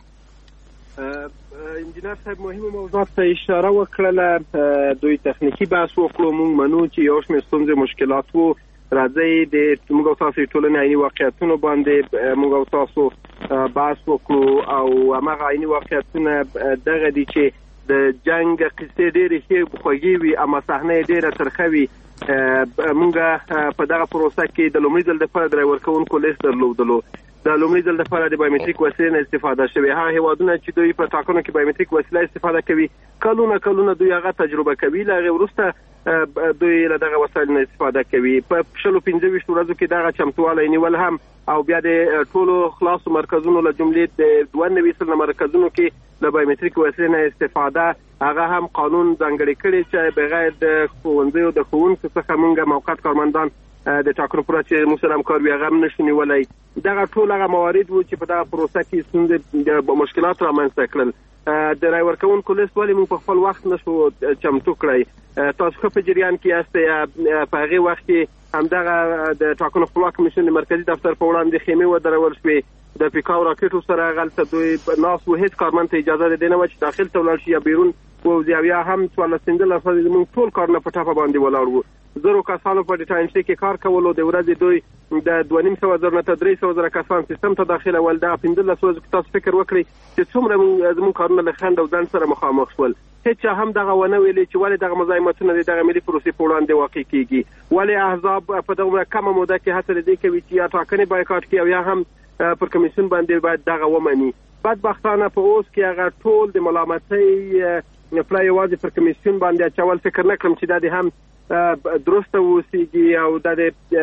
انجینر صاحب مهمه موضوعات ته اشاره وکړله. دوی تخنیکی بحث وکړو، موږ منو چې یو شمېر ستونزې مشکلات وو. راځئ د موږ او تاسو ټولنې عیني واقعیتونو باندې موږ او تاسو بحث وکړو او هماغه عیني واقعیتونه دغه دي چې د جنگ قصې ډېرې ښې خوږې وي اما صحنه یې ډېره ترخه وي. موږ په دغه پروسه کې د لومړي ځل دپاره د رای ورکوونکو لیست درلودلو. د لومړي ځل دپاره د بایومتریک وسیلې نه استفاده شوې. هغه هېوادونه چې دوی په ټاکنو کې بایومتریک وسیله استفاده کوي کلونه کلونه دوی هغه تجربه کوي، له هغې وروسته دوی له دغه وسایل نه استفاده کوي. په شلو پنځه ویشت ورځو کې دغه چمتوالی نیول هم او بیا د ټولو خلاصو مرکزونو له جملې د دوه نوي سلنه مرکزونو کې له بایومتریک وسیلې نه استفاده هغه هم قانون ځانګړی کړی چې بغیر د ښوونځیو د ښوونکو څخه موږ موقت کارمندان د ټاکنو پر چې موږ سره همکار وي هغه هم نشو نیولی. دغه ټول هغه موارد وو چې په دغه پروسه کې ستونزې مشکلات رامنځته کړل. د رای ورکوونکو لیست ولې موږ په خپل وخت نشو چمتو کړی؟ تاسو ښه په جریان کې یاست. په هغې وخت کې همدغه د ټاکنو خپلواک کمیسیون د مرکزي دفتر په وړاندې خیمې ودرول شوې. د پیکاو راکټو سره هغلته دوی ناست وو، هېڅ کارمند ته اجازه د دې نه وه چې داخل ته ولاړ شي یا بیرون ووځي او یا هم څوارلس پنځلس ورځې زموږ ټول کارونه په ټاپه باندې ولاړ وو. زرو کسانو په ډیټا انټري کې کار کولو. د ورځې دوی د دوه نیم سوه زره نه تر درې سوه زره کسان سیستم ته داخلول. دغه پنځلس ورځو کې تاسو فکر وکړئ چې څومره زموږ کارونه له خنډ او ځنډ سره مخامخ شول. هیچا هم دغه ونه ویلې چې ولې دغه مزاحمتونه د دغه ملي پروسې په وړاندې واقع کیږي، ولې احزاب په دغه کمه موده کې هڅه لري کوي چې یا ټاکنې بایکاټ کړي او یا هم پر کمیسیون باندې باید دغه ومني. بدبختانه په اوس کې هغه ټول د ملامتۍ پلای یوازې پر کمیسیون باندې اچول فکر نه کړم چې دا د هم درسته اوسیږي او دا د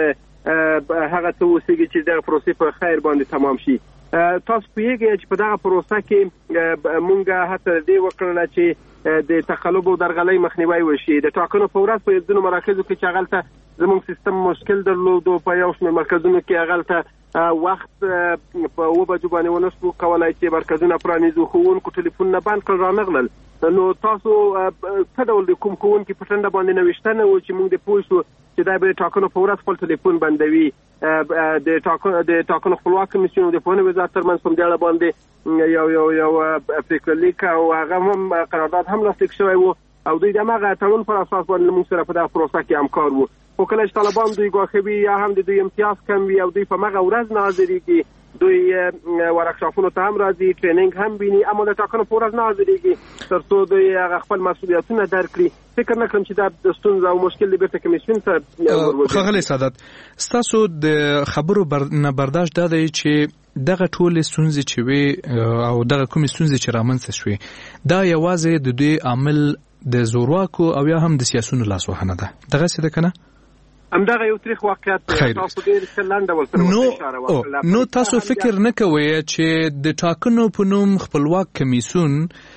هغه څه اوسیږي چې دغه پروسې په خیر باندې تمام شي. تاسو پوهیږئ چې په دغه پروسه کې مونږ هڅه دې وکړله چې د تقلب او درغلۍ مخنیوی وشي. د ټاکنو په ورځ په ځینو مراکزو کې چې هغلته زموږ سیستم مشکل درلودو، په یو شمېر مرکزونو کې هغلته وخت په اوه بجو باندې ونه شو کولی چې مرکزونه پرانیزو، ښوونکو ټلیفونونه بند کړل رانغلل. نو تاسو څه ډول د کوم ښوونکي په ټنډه باندې نوشتنه و چې موږ دې پوه شو چې دا به د ټاکنو په ورځ خپل ټلیفون بندوي؟ د ټاکنو خپلواک کمیسیون د پوهنې وزارت ترمنځ په دې اړه باندې یو یو یو فکر لیک او هغه هم قرارداد هم لاسلیک شوی و او دوی د هماغه تړون پر اساس باندې موږ سره په دغه پروسه کې همکار وو. خو کله چې طالبان دوی ګواښوي یا هم د دوی امتیاز کم وي او دوی په هماغه ورځ نه حاضرېږي، دوی ورکشاپونو ته هم راځي، ټریننګ هم ویني، اما د ټاکنو په ورځ نه حاضرېږي تر څو دوی هغه خپل مسؤلیتونه درک کړي. فکر نه کړم چې دا د ستونزه او مشکل د بیرته کمیسیون ته ورولي. ښاغلی سعادت، ستاسو د خبرو نه برداشت دا دی چې دغه ټولې ستونزې چې وي او دغه کومې ستونزې چې رامنځته شوې دا یوازې د دوی عامل د زورواکو او یا هم د سیاسونو لاسوهنه ده. دغسې ده که نه؟ همدغه یو تاریخ واقعیت تاسو ډېر ښه لنډه ورسره اشاره وکړه. نو تاسو فکر نه کوئ چې د ټاکنو په نوم خپلواک کمیسیون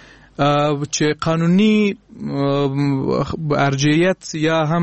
چې قانوني ارجحیت یا هم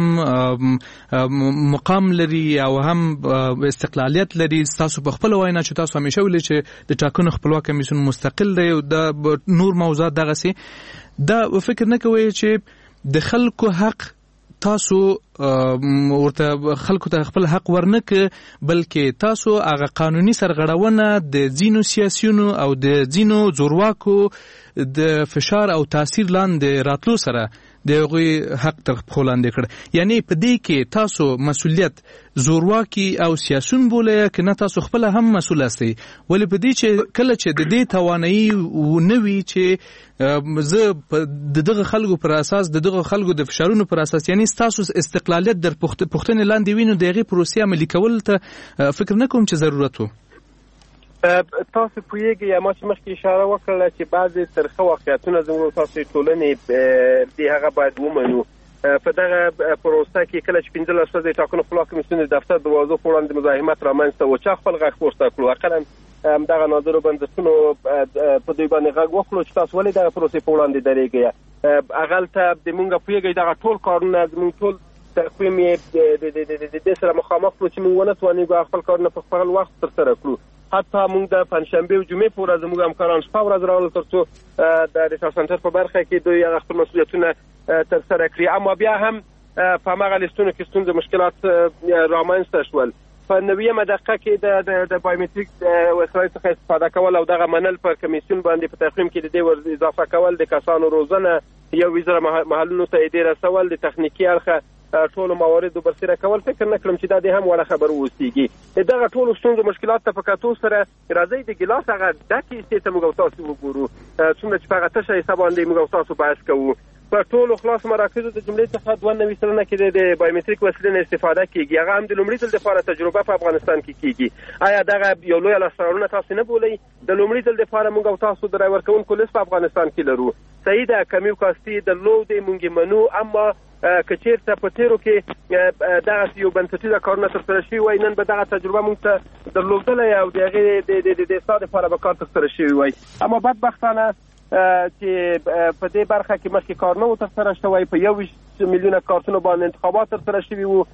مقام لري او هم استقلالیت لري، تاسو په خپل وینا چې تاسو همیشه ویلي چې د ټاکنو خپلواک کمیسیون مستقل دی او د نور موضوعات دغسې، دا فکر نه کوئ چې د خلکو حق تاسو ورته خلکو ته خپل حق ورنک بلکې تاسو هغه قانوني سرغړونه د ځینو سیاسيونو او د ځینو زورواکو د فشار او تاثیر لاندې راتلو سره د هغوی حق تر پښو لاندې کړ. یعنی په دې کې تاسو مسؤلیت زورواکي او سیاسون بوله که نه تاسو خپل هم مسؤل استئ. ولې په دې چې کله چې د دې توانایي ونوي چې زه د دغه خلکو پر اساس د دغه خلکو د فشارونو پر اساس یعنی تاسو استقلالیت در پښتون لاندې وینو دغه پروسې عملي کول ته فکر نه کوم چې ضرورت وو. تاسو پوهیږئ یا ما چې مخکې اشاره وکړله چې بعضې ترخه واقعیتونه زموږ تاسو ټولنې د هغه باید ومنو. په دغه پروسه کې کله چې پنځلس ورځې د ټاکنو خپلواک کمیسیون د دفتر دروازو په وړاندې مزاحمت رامنځته و، چا خپل غږ پورته کړو؟ اقلا همدغه ناظرو بنسټونو په دوی باندې غږ وکړو چې تاسو ولې دغه پروسې په وړاندې درېږئ. هغلته د مونږ پوهیږئ دغه ټول کارونه زموږ ټول تقویم یې د دې سره مخامخ کړو چې مونږ ونه توانېږو خپل کارونه په خپل وخت ترسره کړو. حتی موږ د پنجشنبه او جمعې په ورځ زموږ همکاران شپه ورځ راغلل تر څو د ډیټا سنټر په برخه کې دوی هغه خپل مسؤلیتونه ترسره کړي. اما بیا هم په هماغه لیستونو کې ستونزې مشکلات رامنځته شول. په نویمه دقیقه کې د د بایومتریک وسایلو څخه استفاده کول او دغه منل په کمیسیون باندې په تقویم کې د دې ور اضافه کول، د کسانو روزنه، یو وزره محلونو ته ایډي رسول، د تخنیکي اړخه ټولو مواردو برسېره کول، فکر نه کړم چې دا د هم وړه خبر واوسېږي. دغه ټولو ستونزو مشکلات ته په کتو سره راځئ د ګیلاس هغه ډکې حصې ته موږ او تاسو وګورو، څومره چې په هغه تشه حصه باندې موږ او تاسو بحث کوو. په ټولو خلاص مراکزو د جملې څخه دوه نوي سلنه کې د بایومتریک وسیلې نه استفاده کېږي. هغه هم د لومړي ځل دپاره تجربه په افغانستان کې کېږي. آیا دغه یو لویه لاسته راوړنه تاسو نه بولئ؟ د لومړي ځل دپاره موږ او تاسو د رای ورکوونکو لیست په افغانستان کې لرو. صحیح ده، کمی او کاستي درلودې موږ یې منو، اما که چېرته په تېرو کې دغسې یو بنسټیزه کارونه ترسره شوي وای، نن به دغه تجربه موږ ته درلودلی او د هغې د اصلاح دپاره به کار ترسره شوي وای. اما بدبختانه چې په دې برخه کې مخکې کار نه و ترسره شوی، په یو ویشت میلیونه کارتونو باندې انتخابات ترسره شوي وو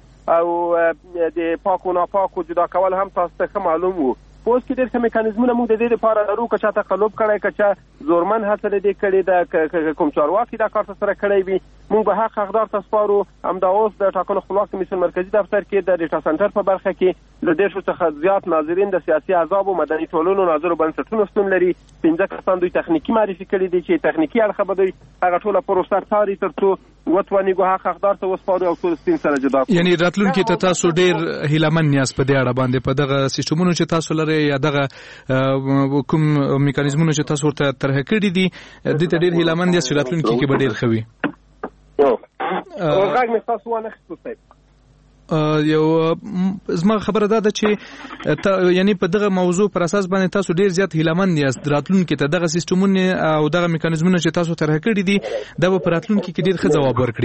او د پاکو ناپاکو جدا کول هم تاسو ته ښه معلوم وو. په اوس کې ډېر ښه میکانیزمونه موږ د دې دپاره لرو، که چا تقلب کړی، که چا زورمن هڅه د دې کړې ده، که کوم چارواکي دا کار ترسره کړی وي، موږ به حق حقدار ته سپارو. همدا اوس د ټاکنو خپلواک کمیسیون مرکزي دفتر کې د ډیټا سنټر په برخه کې له دېرشو څخه زیات ناظرین د سیاسي احزابو، مدني ټولنو، ناظرو بنسټونو شتون لري. پنځه کسان دوی تخنیکي معرفي کړي دي چې تخنیکي اړخه به دوی هغه ټوله پروسه څاري تر څو وتوانېږو حق حقدار ته وسپارو او ټول سپین سره جدا کړو. یعنې راتلونکي ته تاسو ډېر هیلهمن یاست په دې اړه باندې، په دغه سیسټمونو چې تاسو لرئ یا دغه کوم میکانیزمونو چې تاسو ورته طرحه کړي دي، دې ته ډېر هیلهمند یاست چې راتلونکي کې به ډېر ښه وي. غږ مې ستاسو وانخیستو صاحب. یو زما خبره دا ده چې یعنی په دغه موضوع پر اساس باندې تاسو ډیر زیات هیلهمند یاست راتلونکي ته دغه سیستمونه او دغه میکانیزمونه چې تاسو طرح کړی دي دا به پر راتلونکي کې ډیر ښه ځواب ورکړي.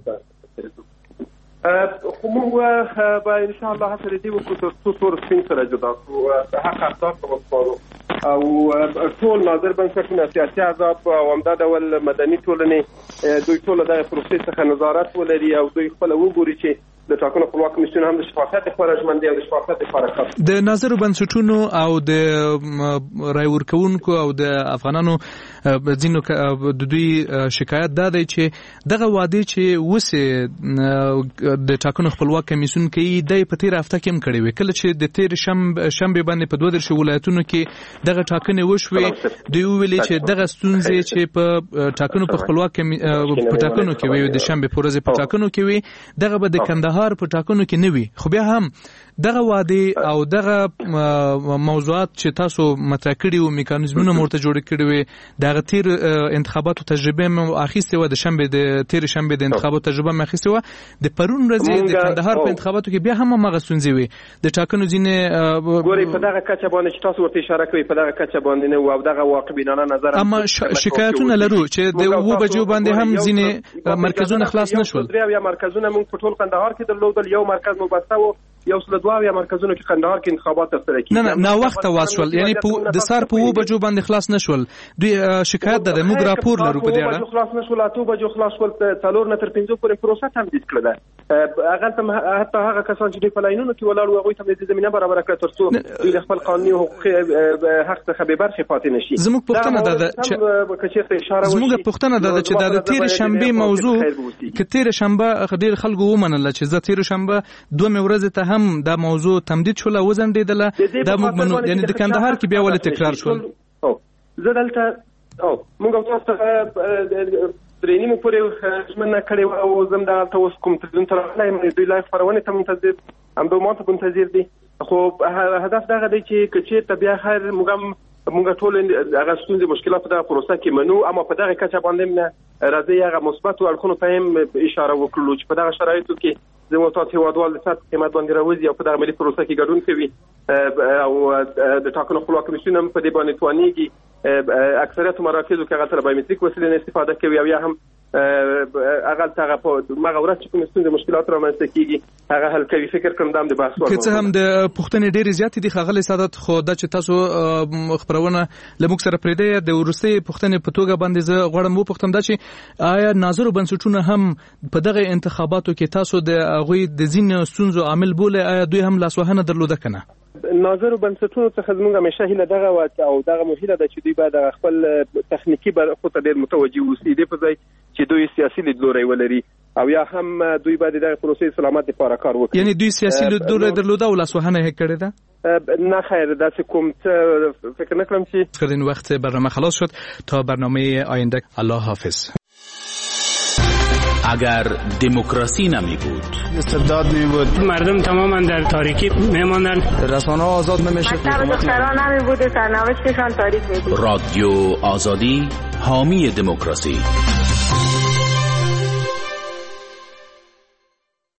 خو موږ به ان شاء الله هڅه دې وکړو تر څو تور سپین سره جدا کړو، حق حقدار ته وسپارو او ټول ناظر بنسټونه، سیاسي احزاب او همدا ډول مدني ټولنې دوی ټول دغه پروسې څخه نظارت ولري او دوی خپل وګوري چې د ټاکنو خپلواک کمیسیون هم د شفافیت لپاره ژمن دی او د شفافیت لپاره کار. د ناظرو بنسټونو او د رای ورکوونکو او د افغانانو ځینو د دوی شکایت دا دی چې دغه وعدې چې وسې د ټاکنو خپلواک کمیسیون کوي د په تیر هفته کې هم کړې وې، کله چې د تیر شنبې باندې په دوه دېرشو ولایتونو کې دغه ټاکنې وشوې، دوی وویلې چې دغه ستونزې چې په ټاکنو په خپلواک په ټاکنو کې وي، د شنبې په ورځ په ټاکنو کې وي، دغه به د کندهار په ټاکنو کې نه وي. خو بیا هم دغه وعده او دغه موضوعات چې تاسو مطرح کړي او میکانیزمونه مرته جوړ کړي وي، دغه تیر انتخاباتو تجربه مو اخیسته و، د شنبه د تیر شنبه د انتخاباتو تجربه مو اخیسته و، د پرون ورځ د کندهار په انتخاباتو کې بیا هم مغه ستونزې وي، د ټاکنو ځینې ګوري په دغه کچه باندې چې تاسو ورته اشاره کوي په دغه کچه باندې نه او دغه واقعبینانه نظر اما شکایتونه لرو چې د و بجو باندې هم ځینې مرکزونه خلاص نشول. درې یا مرکزونه موږ په ټول کندهار کې درلودل، یو مرکز مو بسته و، یو سل دوه یا مرکزونه کې کندهار کې انتخابات ترسره کیږي. نه نه نا وخت واسول، یعنی په د سار په و بجو باندې خلاص نشول. دوی شکایت ده موږ راپور لرو په دې اړه. خلاص نشول، اته بجو خلاص ول، څلور نه تر پنځه پورې پروسه تمدید کړه ده. هغه ته حتی هغه کسان چې په لاینونو کې ولاړ وو هغه ته د زمينه برابر کړ تر څو د خپل قانوني حقوقي حق څخه به برخه پاتې نشي. زموږ پوښتنه ده چې زموږ پوښتنه ده چې د تیر شنبه موضوع کې تیر شنبه ډېر خلکو ومنل چې زه تیر شنبه دوه ورځې ته هم دا موضوع تمدید شول او وزندېدله، دا موږ منو، یعنی د کندهار کې بیا ولې تکرار شول؟ او زه دلته او موږ تاسو ته درې نیمو پورې ژمنه کړې وه او زه هم دغلته اوس کوم تلویزیون ته راغلی یم دوی لایف خپرونې ته منتظر همدو ما ته منتظر دي خو هدف دغه دی چې که چېرته بیا خیر موږ هم موږ ټول هغه ستونزې مشکلات په دغه پروسه کې منو اما په دغه کچه باندې راځي هغه مثبتو اړخونو ته هم اشاره وکړو چې په دغه شرایطو کې زموږ تاسو هیوادوال د سخت قیمت باندې راوځي او په دغه ملي پروسه کې ګډون کوي او د ټاکنو خپلواک کمیسیون هم په دې باندې توانېږي اکثریت مراکزو کې هغه تر بایومتریک وسیلې نه استفاده کوي او یا هم هغه هغه په مغه ورځ چې کوم ستونزې مشکلات رامنځته کیږي هغه حل کوي فکر کوم دام د بحث وړ که څه هم د پښتنې ډېرې زیاتې دي ښاغلی سعادت خو دا چې تاسو خبرونه له موږ سره پرېږدئ د وروستۍ پوښتنې په توګه باندې زه غواړم وپوښتم دا چې آیا ناظرو بنسټونه هم په دغه انتخاباتو کې تاسو د هغوی د ځینو ستونزو عامل بولئ آیا دوی هم لاسوهنه درلوده که نه ناظرو بنسټونو څخه زموږ همیشه هیله دغه وه او دغه مو هیله ده چې دوی باید خپل تخنیکي برخو ته ډېر متوجه واوسي دې په ځای چې دوی سیاسي لیدلوری ولري او یا هم دوی باید دغه پروسې سلامت لپاره کار وکړي یعنی دوی سیاسي لیدلوری درلوده او لاسوهنه یې کړې ده نه خیر داسې کوم څه فکر نه کړم چې در این وقت برنامه خلاص شد تا برنامه آینده الله حافظ. اگر دموکراسی نمی بود استبداد می بود مردم تماما در تاریکی میماندن رسانه ها آزاد نمیشه مکتب دختران نمی بود سرنوشتشان تاریک می بود رادیو آزادی حامی دموکراسی